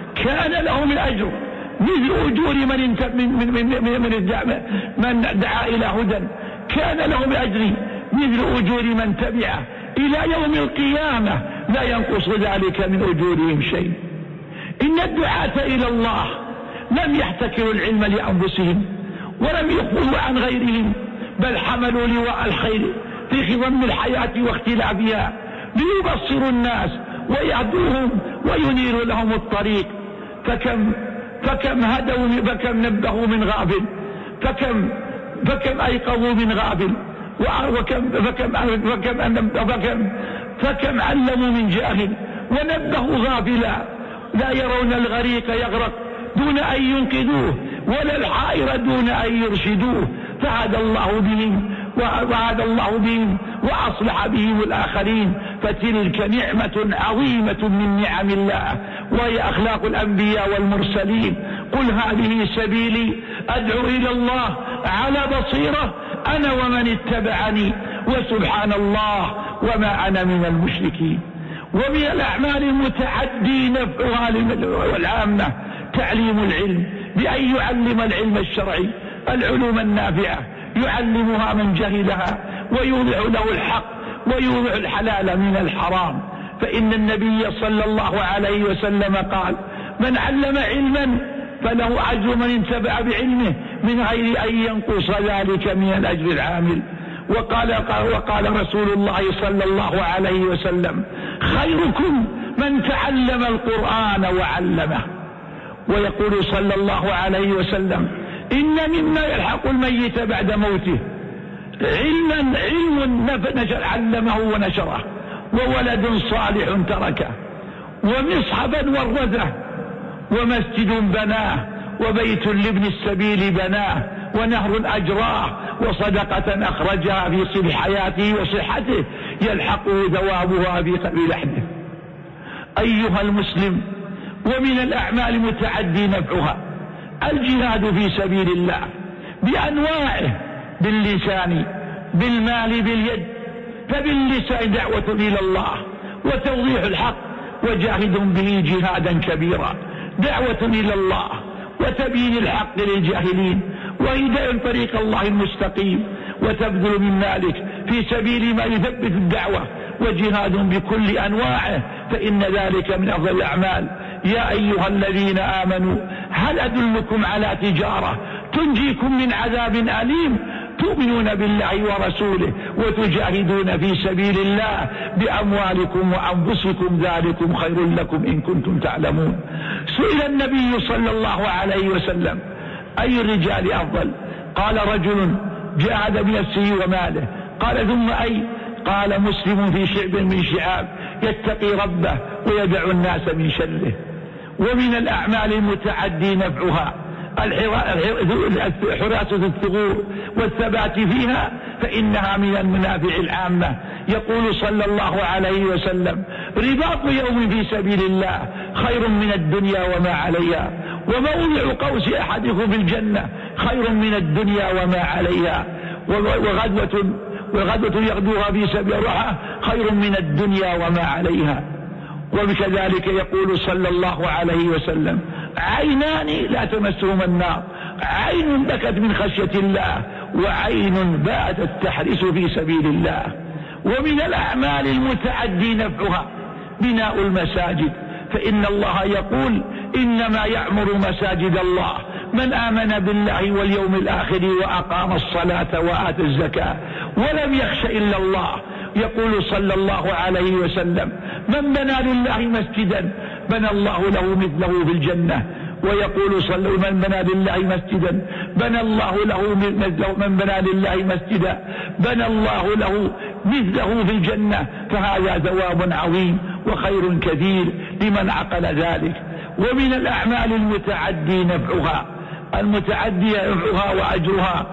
كان له من أجر مثل أجور من, انت من, من, من, من, من, من دعا إلى هدى كان له من أجر مثل أجور من تبعه إلى يوم القيامة لا ينقص ذلك من أجورهم شيء. إن الدعاة إلى الله لم يحتكروا العلم لأنفسهم ولم يخفوا عن غيرهم، بل حملوا لواء الخير في خضم الحياة واختلافها ليبصروا الناس ويهدوهم وينيروا لهم الطريق. فكم فكم هدوا فكم نبهوا من غافل، فكم فكم أيقظوا من غافل، وكم فكم فكم فكم فكم علموا من جاهل ونبهوا غافلا. لا يرون الغريق يغرق دون أن ينقذوه ولا الحائر دون أن يرشدوه، فهدى الله بهم وهدى الله بهم وأصلح بهم الآخرين. فتلك نعمة عظيمة من نعم الله، وهي أخلاق الأنبياء والمرسلين. قل هذه سبيلي أدعو إلى الله على بصيرة أنا ومن اتبعني وسبحان الله وما أنا من المشركين. ومن الأعمال المتعدي نفعها والعامة تعليم العلم، بأن يعلم العلم الشرعي العلوم النافعة، يعلمها من جهلها ويوضع له الحق ويوضع الحلال من الحرام. فإن النبي صلى الله عليه وسلم قال: من علم علما فله أجر من انتفع بعلمه من غير أن ينقص ذلك من الأجر العامل. وقال, وقال رسول الله صلى الله عليه وسلم: خيركم من تعلم القرآن وعلمه. ويقول صلى الله عليه وسلم: إن مما يلحق الميت بعد موته علما علم نشر علمه ونشره، وولد صالح تركه، ومصحبا ورثه، ومسجد بناه، وبيت لابن السبيل بناه، ونهر أجراه، وصدقة أخرجها في صلح حياته وصحته يلحقه ثوابها في لحده. أيها المسلم، ومن الأعمال متعدي نفعها الجهاد في سبيل الله بأنواعه، باللسان، بالمال، باليد. فباللسان دعوة إلى الله وتوضيح الحق وجاهد به جهادا كبيرا، دعوة إلى الله وتبيين الحق للجاهلين وهداية طريق الله المستقيم، وتبذل من مالك في سبيل ما يثبت الدعوة، وجهاد بكل أنواعه، فإن ذلك من أفضل الأعمال. يا أيها الذين آمنوا هل أدلكم على تجارة تنجيكم من عذاب أليم تؤمنون بالله ورسوله وتجاهدون في سبيل الله بأموالكم وأنفسكم ذلكم خير لكم إن كنتم تعلمون. سئل النبي صلى الله عليه وسلم: أي الرجال أفضل؟ قال: رجل جاهد بنفسه وماله. قال: ثم أي؟ قال: مسلم في شعب من شعاب يتقي ربه ويدع الناس من شره. ومن الأعمال المتعدي نفعها حراسة الثغور والثبات فيها فإنها من المنافع العامة. يقول صلى الله عليه وسلم: رباط يوم في سبيل الله خير من الدنيا وما عليها، وموضع قوس أحدكم في الجنة خير من الدنيا وما عليها، وغدوة وغدوة يغدوها في سبيل الله خير من الدنيا وما عليها. وبكذلك يقول صلى الله عليه وسلم: عينان لا تمسهما النار، عين بكت من خشية الله، وعين باتت تحرس في سبيل الله. ومن الأعمال المتعدي نفعها بناء المساجد، فإن الله يقول: إنما يعمر مساجد الله من آمن بالله واليوم الآخر وأقام الصلاة وآتى الزكاة ولم يخش إلا الله. يقول صلى الله عليه وسلم: من بنى لله مسجدا بنى الله له مثله في الجنة. ويقول صلى الله: من بنى لله مسجدا بنى الله له مثله، من بنى لله مسجدا بنى الله له مثله في الجنة. فهذا ثواب عظيم وخير كثير لمن عقل ذلك. ومن الأعمال المتعدي نفعها المتعدي نفعها وأجرها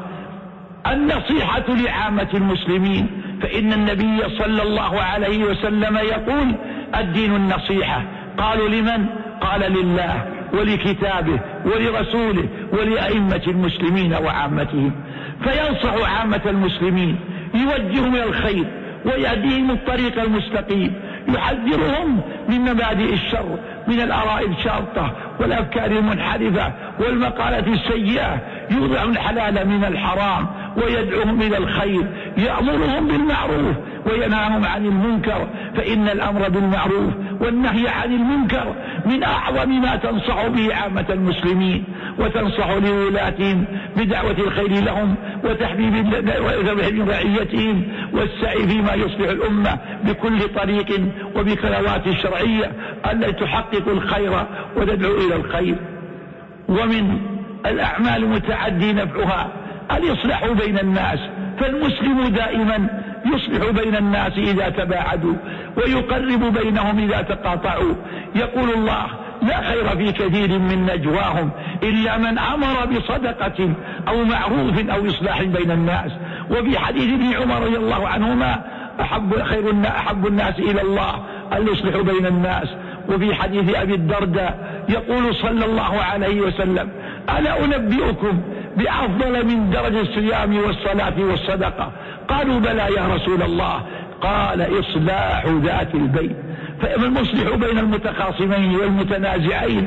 النصيحة لعامة المسلمين، فإن النبي صلى الله عليه وسلم يقول: الدين النصيحة. قالوا: لمن؟ قال: لله ولكتابه ولرسوله ولأئمة المسلمين وعامتهم. فينصح عامة المسلمين، يوجههم إلى الخير ويهديهم الطريق المستقيم، يحذرهم من مبادئ الشر، من الآراء الشاطة والأفكار المنحرفة والمقالات السيئة، يوضع الحلال من الحرام ويدعوهم إلى الخير، يأمرهم بالمعروف وينهاهم عن المنكر. فإن الأمر بالمعروف والنهي عن المنكر من أعظم ما تنصح به عامة المسلمين، وتنصح لولاتهم بدعوة الخير لهم وتحبيب رعيتهم والسعي فيما يصلح الأمة بكل طريق وبقنوات الشرعية التي تحقق الخير وتدعو إلى الخير. ومن الأعمال متعدي نفعها الإصلاح بين الناس، فالمسلم دائما يصلح بين الناس إذا تباعدوا ويقرب بينهم إذا تقاطعوا. يقول الله: لا خير في كثير من نجواهم إلا من أمر بصدقة أو معروف أو إصلاح بين الناس. وفي حديث ابن عمر رضي الله عنهما: أحب خير أحب الناس إلى الله أن يصلح بين الناس. وفي حديث أبي الدرداء يقول صلى الله عليه وسلم: ألا أنبئكم بأفضل من درجة الصيام والصلاة والصدقة؟ قالوا: بلى يا رسول الله. قال: إصلاح ذات البين. فالمصلح بين المتخاصمين والمتنازعين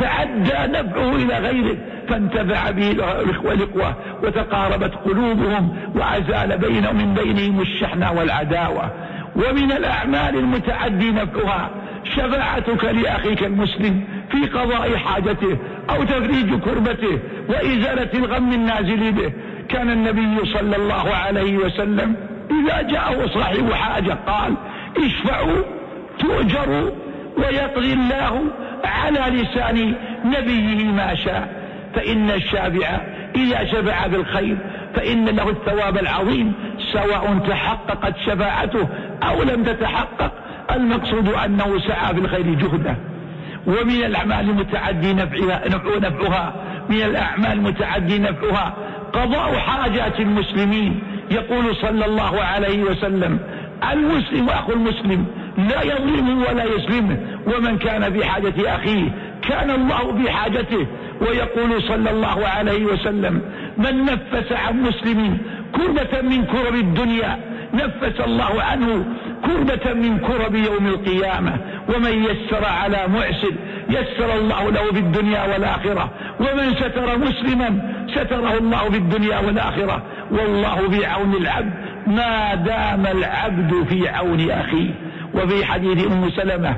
تعدى نفعه إلى غيره، فانتفع به الإخوة وتقاربت قلوبهم وأزال بينهم من بينهم الشحنة والعداوة. ومن الأعمال المتعدي نفعها شفاعتك لأخيك المسلم في قضاء حاجته أو تفريج كربته وإزالة الغم النازل به. كان النبي صلى الله عليه وسلم إذا جاءه صاحب حاجة قال: اشفعوا تؤجروا ويقضي الله على لسان نبيه ما شاء. فإن الشافع إذا شفع بالخير فإن له الثواب العظيم سواء تحققت شفاعته أو لم تتحقق، المقصود أنه سعى في الخير جهده. ومن الأعمال المتعدي نفعها نفعها من الأعمال المتعدي نفعها قضاء حاجات المسلمين. يقول صلى الله عليه وسلم: المسلم أخو المسلم لا يظلمه ولا يسلمه، ومن كان في حاجة أخيه كان الله في حاجته. ويقول صلى الله عليه وسلم: من نفس عن مسلم كربة من كرب الدنيا نفس الله عنه كربة من كرب يوم القيامة. ومن يسر على معسر يسر الله له في الدنيا والآخرة، ومن ستر مسلما ستره الله في الدنيا والآخرة. والله في عون العبد ما دام العبد في عون أخيه. وفي حديث أم سلمة: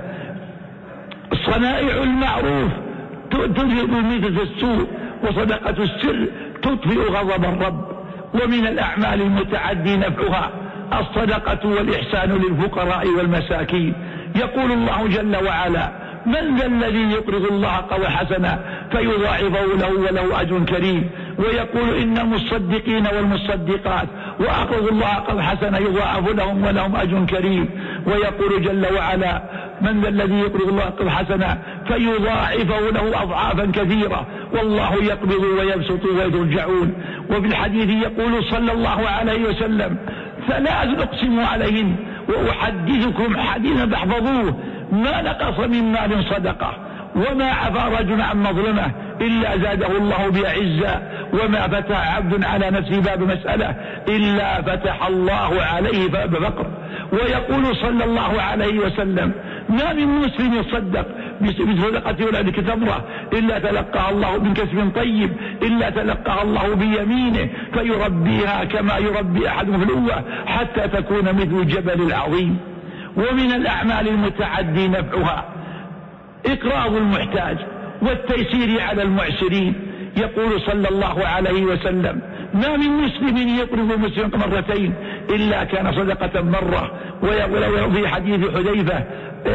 صنائع المعروف تذهب ميتة السوء، وصدقة السر تطفئ غضب الرب. ومن الأعمال المتعدي نفعها الصدقة والإحسان للفقراء والمساكين. يقول الله جل وعلا: من ذا الذي يقرض الله قرضا حسنا فيضاعفه له وله أجر كريم. ويقول: إن المصدقين والمصدقات وأقرضوا الله قرضا حسنا يضاعف لهم ولهم أجر كريم. ويقول جل وعلا: من ذا الذي يقرض الله قرضا حسنا فيضاعفه له أضعافا كثيرة، والله يقبض ويبسط ويرجعون. وفي الحديث يقول صلى الله عليه وسلم: ثلاث أقسم عليهن وأحدثكم حديثا فاحفظوه: ما نقص من مال صدقة، وما عفا رجل عن مظلمة إلا زاده الله بعزة، وما فتح عبد على نفسه باب مسألة إلا فتح الله عليه باب فقر. ويقول صلى الله عليه وسلم: ما من مسلم يصدق بصدقته ولا بكتمرة إلا تلقاها الله من كسب طيب، إلا تلقاها الله بيمينه فيربيها كما يربي أحدهم في الأوة حتى تكون مثل الجبل العظيم. ومن الأعمال المتعدي نفعها إقراض المحتاج والتيسير على المعسرين. يقول صلى الله عليه وسلم: ما من مسلم يقرض مسلم مرتين إلا كان صدقة مرة. ويقول في حديث حذيفة: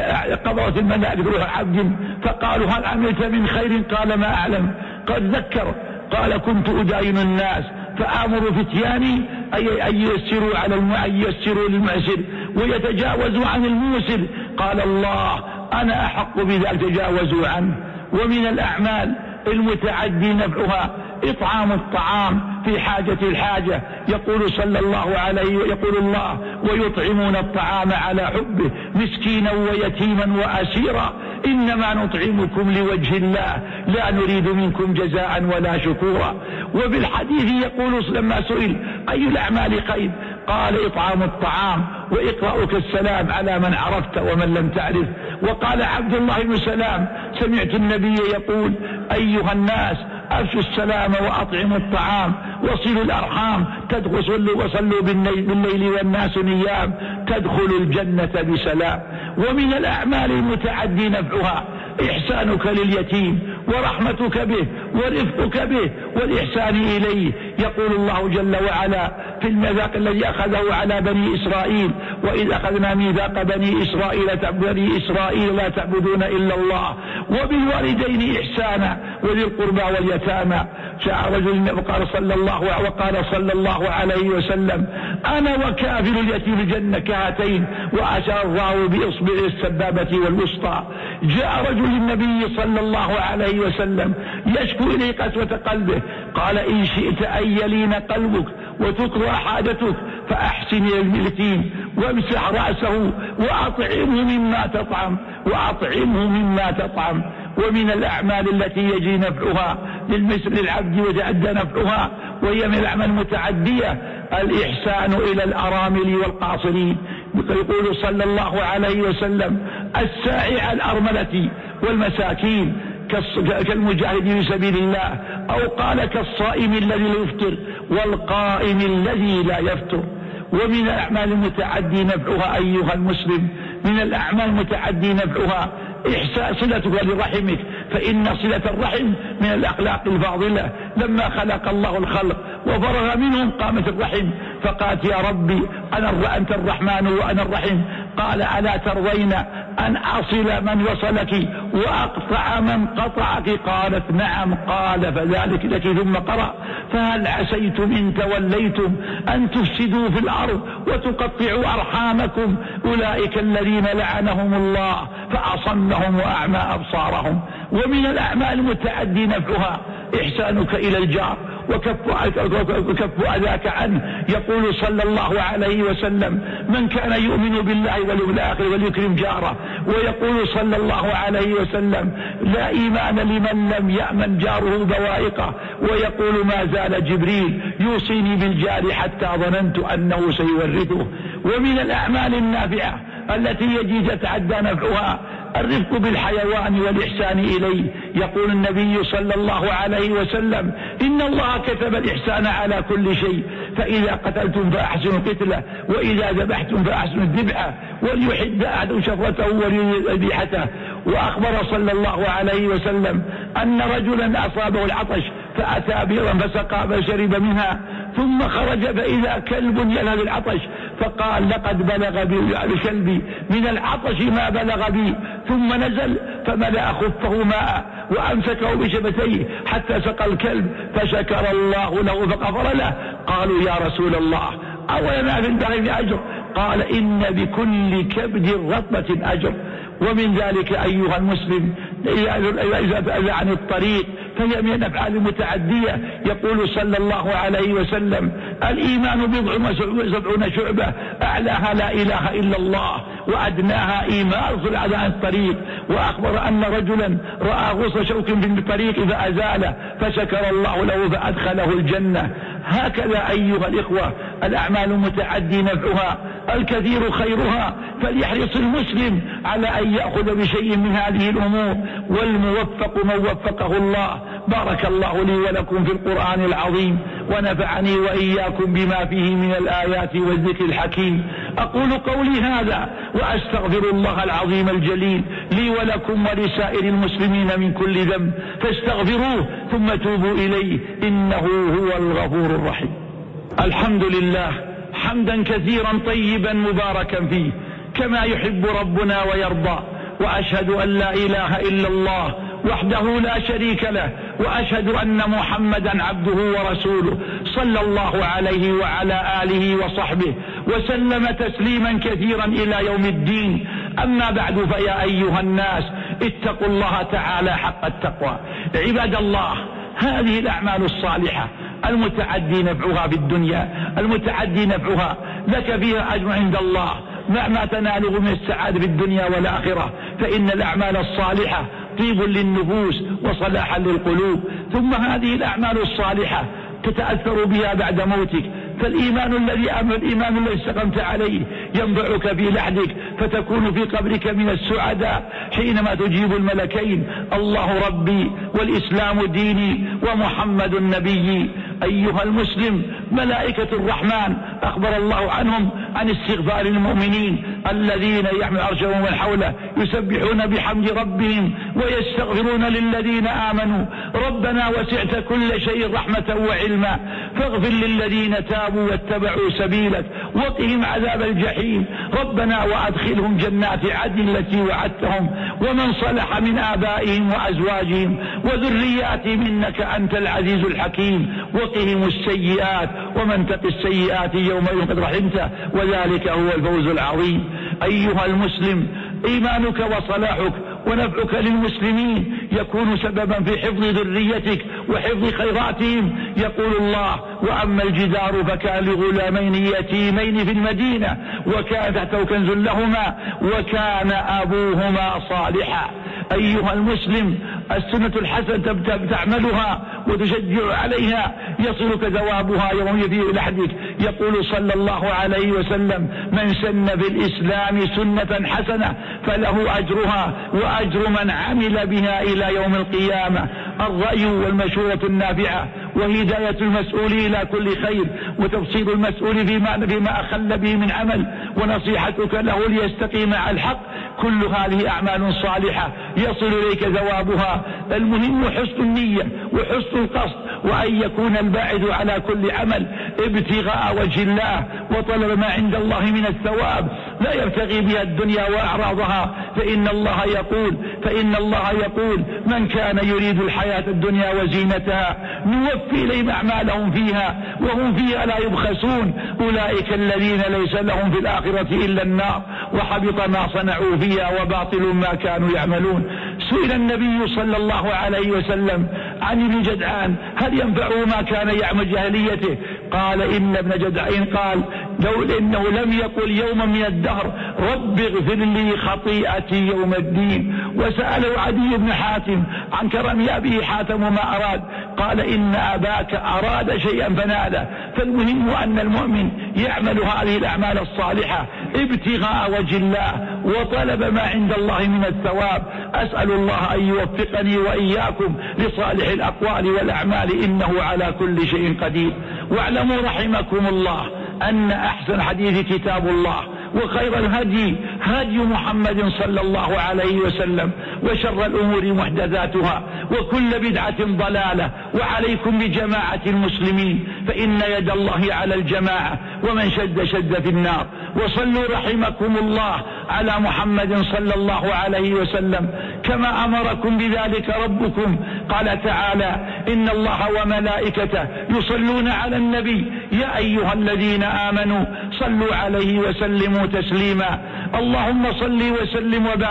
قضت الملائكة روح عبد فقالوا: هل عملت من خير؟ قال: ما أعلم. قد ذكر قال: كنت أداين الناس فآمر فتياني أن ييسروا على أن ييسروا للمعسر ويتجاوزوا عن الموسر. قال الله: أنا أحق بذلك، تجاوزوا عنه. ومن الأعمال المتعدي نفعها إطعام الطعام في حاجة الحاجة. يقول صلى الله عليه يقول الله: ويطعمون الطعام على حبه مسكينا ويتيما وأسيرا إنما نطعمكم لوجه الله لا نريد منكم جزاء ولا شكورا. وبالحديث يقول لما سئل: أي الأعمال خير؟ قال: إطعام الطعام وإقراؤك السلام على من عرفت ومن لم تعرف. وقال عبد الله بن سلام: سمعت النبي يقول: أيها الناس أفشوا السلام وأطعموا الطعام وصلوا الأرحام تدخلوا وصلوا بالليل والناس نيام تدخلوا الجنة بسلام. ومن الأعمال المتعدي نفعها إحسانك لليتيم ورحمتك به ورفقك به والإحسان إليه. يقول الله جل وعلا في الميثاق الذي أخذه على بني إسرائيل: وإذ أخذنا ميثاق بني إسرائيل بني إسرائيل لا تعبدون إلا الله وبالوالدين إحسانا وذي القربى واليتامى. جاء رجل وقال صلى الله وقال صلى الله عليه وسلم: أنا وكافل اليتيم في الجنة كهاتين، وأشار الله بإصبع السبابة والوسطى. جاء رجل للنبي صلى الله عليه وسلم يشكو إليه قسوة قلبه، قال: إن شئت أن يلين قلبك وتقضى حاجتك فأحسن إلى اليتيم وامسح رأسه وأطعمه مما تطعم وأطعمه مما تطعم. ومن الأعمال التي يجي نفعها للمسر للعبد ويتعدى نفعها وهي من الأعمال المتعدية الإحسان إلى الأرامل والقاصرين. يقول صلى الله عليه وسلم: الساعي على الأرملة والمساكين كالمجاهد في سبيل الله، أو قال كالصائم الذي لا يفطر والقائم الذي لا يفطر. ومن الأعمال المتعدي نفعها أيها المسلم من الأعمال المتعدي نفعها إحسان صلتك لرحمك، فإن صلة الرحم من الأخلاق الفاضلة. لما خلق الله الخلق وفرغ منهم قامت الرحم فقالت: يا ربي أنا أنت الرحمن وأنا الرحيم. قال: ألا ترضين أن أصل من وصلك وأقطع من قطعك؟ قالت: نعم. قال: فذلك لك. ثم قرأ: فهل عسيتم إن توليتم أن تفسدوا في الأرض وتقطعوا أرحامكم أولئك الذين لعنهم الله فأصمهم وأعمى أبصارهم. ومن الأعمال المتعدي نفعها إحسانك إلى الجار وكف أذاك عنه. يقول صلى الله عليه وسلم: من كان يؤمن بالله واليوم الآخر وليكرم جاره. ويقول صلى الله عليه وسلم: لا إيمان لمن لم يأمن جاره بوائقه. ويقول: ما زال جبريل يوصيني بالجار حتى ظننت أنه سيورثه. ومن الأعمال النافعة التي يجي تتعدى نفعها الرفق بالحيوان والإحسان إليه. يقول النبي صلى الله عليه وسلم: إن الله كتب الإحسان على كل شيء، فإذا قتلتم فأحسنوا القتلة وإذا ذبحتم فأحسنوا الذبحة وليحد أحد شفرته وليذبيحته. وأخبر صلى الله عليه وسلم أن رجلا أصابه العطش فأتى بئرا فسقى فشرب منها، ثم خرج فإذا كلب يلهث العطش فقال: لقد بلغ بكلبي من العطش ما بلغ بي. ثم نزل فملأ خفه ماء وأمسكه بشفتيه حتى سقى الكلب فشكر الله له فغفر له. قالوا: يا رسول الله أولنا في البحر أجر؟ قال: إن بكل كبد رطبة أجر. ومن ذلك أيها المسلم إذا عن الطريق فهي من الأفعال المتعدية. يقول صلى الله عليه وسلم الإيمان بضع وسبعون شعبة أعلاها لا إله إلا الله وأدناها إيمان عن الطريق. وأخبر أن رجلا رأى غصن شوك في الطريق فأزاله فشكر الله له فأدخله الجنة. هكذا أيها الإخوة الأعمال المتعدي نفعها الكثير خيرها، فليحرص المسلم على أن يأخذ بشيء من هذه الأمور، والموفق من وفقه الله. بارك الله لي ولكم في القرآن العظيم ونفعني وإياكم بما فيه من الآيات والذكر الحكيم. أقول قولي هذا وأستغفر الله العظيم الجليل لي ولكم ولسائر المسلمين من كل ذنب، فاستغفروه ثم توبوا إليه إنه هو الغفور الرحيم. الحمد لله حمدا كثيرا طيبا مباركا فيه كما يحب ربنا ويرضى، وأشهد أن لا إله إلا الله وحده لا شريك له، وأشهد أن محمدا عبده ورسوله صلى الله عليه وعلى آله وصحبه وسلم تسليما كثيرا إلى يوم الدين. أما بعد، فيا أيها الناس اتقوا الله تعالى حق التقوى. عباد الله، هذه الأعمال الصالحة المتعدي نفعها في الدنيا، المتعدي نفعها لك فيها أجر عند الله مع ما تناله من السعادة في الدنيا والآخرة، فإن الأعمال الصالحة طيب للنفوس وصلاحا للقلوب. ثم هذه الأعمال الصالحة تتأثر بها بعد موتك، فالإيمان الذي أمر الإيمان الذي استقمت عليه ينفعك في لحدك، فتكون في قبرك من السعداء حينما تجيب الملكين الله ربي والإسلام ديني ومحمد نبيي. أيها المسلم، ملائكة الرحمن أخبر الله عنهم عن استغفار المؤمنين الذين يحمل عرشه ومن حوله يسبحون بحمد ربهم ويستغفرون للذين آمنوا ربنا وسعت كل شيء رحمة وعلما فاغفر للذين تابوا واتبعوا سبيلك وقهم عذاب الجحيم ربنا وأدخلهم جنات عدن التي وعدتهم ومن صلح من آبائهم وأزواجهم وذرياتهم إنك أنت العزيز الحكيم وقهم السيئات ومن تق السيئات يومئذ قد رحمته وذلك هو الفوز العظيم. أيها المسلم، إيمانك وصلاحك ونفعك للمسلمين يكون سببا في حفظ ذريتك وحفظ خيراتهم. يقول الله: وأما الجدار فكان لغلامين يتيمين في المدينة وكان تحته كنز لهما وكان أبوهما صالحا. أيها المسلم، السنة الحسنة تعملها وتشجع عليها يصلك ثوابها يوم يفي لحدك. يقول صلى الله عليه وسلم: من سن في الإسلام سنة حسنة فله أجرها وأجر من عمل بها إلى يوم القيامة. الرأي والمشورة النافعة وهداية المسؤول إلى كل خير وتفصيل المسؤول فيما, فيما أخل به من عمل ونصيحتك له ليستقيم على الحق، كل هذه أعمال صالحة يصل إليك ثوابها. المهم حسن النية وحسن القصد، وأن يكون الباعث على كل عمل ابتغاء وجه الله وطلب ما عند الله من الثواب، لا يبتغي بها الدنيا وأعراضها. فإن الله يقول فإن الله يقول من كان يريد الحياة الدنيا وزينتها نوفي إليهم أعمالهم فيها وهم فيها لا يبخسون أولئك الذين ليس لهم في الآخرة إلا النار وحبط ما صنعوا فيها وباطل ما كانوا يعملون. سئل النبي صلى الله عليه وسلم عن ابن جدعان: هل ينفعه ما كان يعمل جاهليته؟ قال: إن ابن جدعان قال لو إنه لم يقل يوما من الدهر رب اغفر لي خطيئتي يوم الدين. وسأله عدي بن حاتم عن كرم أبيه حاتم وما أراد، قال: إن أباك أراد شيئا فناله. فالمهم أن المؤمن يعمل هذه الأعمال الصالحة ابتغاء وجه الله وطلب ما عند الله من الثواب. أسأل الله أن يوفقني وإياكم لصالح الأقوال والأعمال إنه على كل شيء قدير. واعلموا رحمكم الله أن أحسن حديث كتاب الله وخير الهدي هدي محمد صلى الله عليه وسلم وشر الأمور محدثاتها وكل بدعة ضلالة. وعليكم بجماعة المسلمين فإن يد الله على الجماعة ومن شد شد في النار. وصلوا رحمكم الله على محمد صلى الله عليه وسلم كما أمركم بذلك ربكم. قال تعالى: إن الله وملائكته يصلون على النبي يا أيها الذين آمنوا صلوا عليه وسلموا تسليما. اللهم صل وسلم وبارك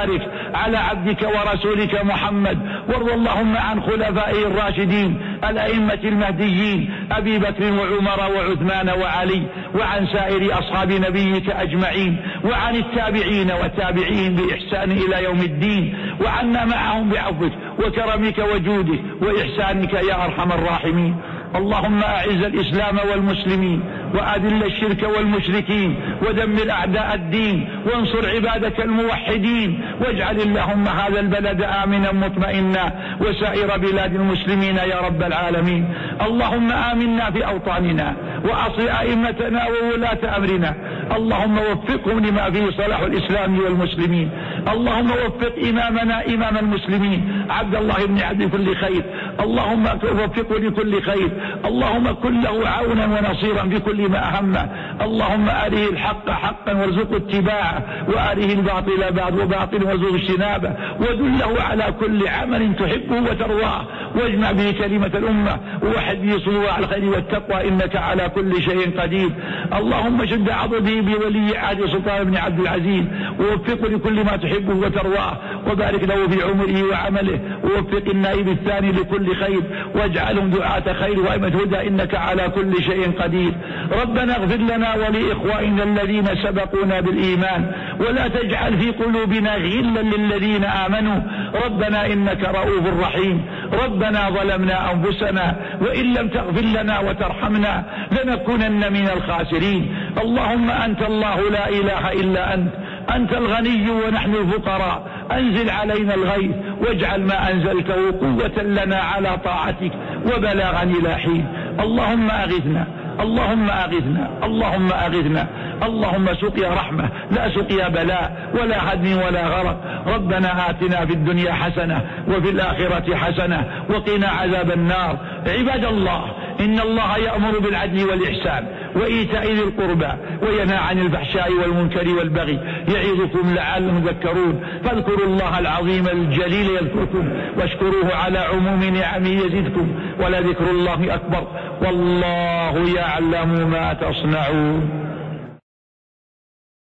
على عبدك ورسولك محمد. وارض اللهم عن خلفائه الراشدين الأئمة المهديين أبي بكر وعمر وعثمان وعلي، وعن سائر أصحاب نبيك أجمعين، وعن التابعين وتابعين بإحسان إلى يوم الدين، وعنا معهم بعفوك وكرمك وجودك وإحسانك يا أرحم الراحمين. اللهم أعز الإسلام والمسلمين وأذل الشرك والمشركين ودمر أعداء الدين وانصر عبادك الموحدين، واجعل اللهم هذا البلد آمنا مطمئنا وسائر بلاد المسلمين يا رب العالمين. اللهم آمنا في أوطاننا وأصل أئمتنا وولاة أمرنا، اللهم وفقهم لما فيه صلاح الإسلام والمسلمين. اللهم وفق إمامنا إمام المسلمين عبد الله بن عبد كل خير، اللهم وفقه لكل خير، اللهم كن له عونا ونصيرا في كل ما أهمه. اللهم أريه الحق حقا وارزقه اتباعه، وأريه الباطل باطلا وارزقه اجتنابه، ودله على كل عمل تحبه وترضاه، واجمع به كلمة الأمة ووحد به صنوع الخير والتقوى، إنك على كل شيء قدير. اللهم شد عضده بولي عهد سلطان بن عبد العزيز ووفقه لكل ما تحبه وترضاه، وبارك له في عمره وعمله، ووفق النائب الثاني لكل خير، واجعلهم دعاة خير وأئمة هدى، إنك على كل شيء قدير. ربنا اغفر لنا ولإخواننا الذين سبقونا بالإيمان، ولا تجعل في قلوبنا غلا للذين آمنوا، ربنا إنك رؤوف رحيم. ربنا ظلمنا أنفسنا وإن لم تغفر لنا وترحمنا لنكونن من الخاسرين. اللهم أنت الله لا إله إلا أنت، أنت الغني ونحن الفقراء، أنزل علينا الغيث واجعل ما أنزلته قوة لنا على طاعتك وبلاغا إلى حين. اللهم أغثنا اللهم أغثنا اللهم أغثنا اللهم سقيا رحمة لا سقيا بلاء ولا هدم ولا غرق. ربنا آتنا في الدنيا حسنة وفي الآخرة حسنة وقنا عذاب النار. عباد الله، إن الله يأمر بالعدل والإحسان وإيتاء ذي القربى وينهى عن الفحشاء والمنكر والبغي، يعظكم لعلكم تذكرون. فاذكروا الله العظيم الجليل يذكركم، واشكروه على عموم نعمه يزدكم، ولذكر الله أكبر، والله يعلم ما تصنعون.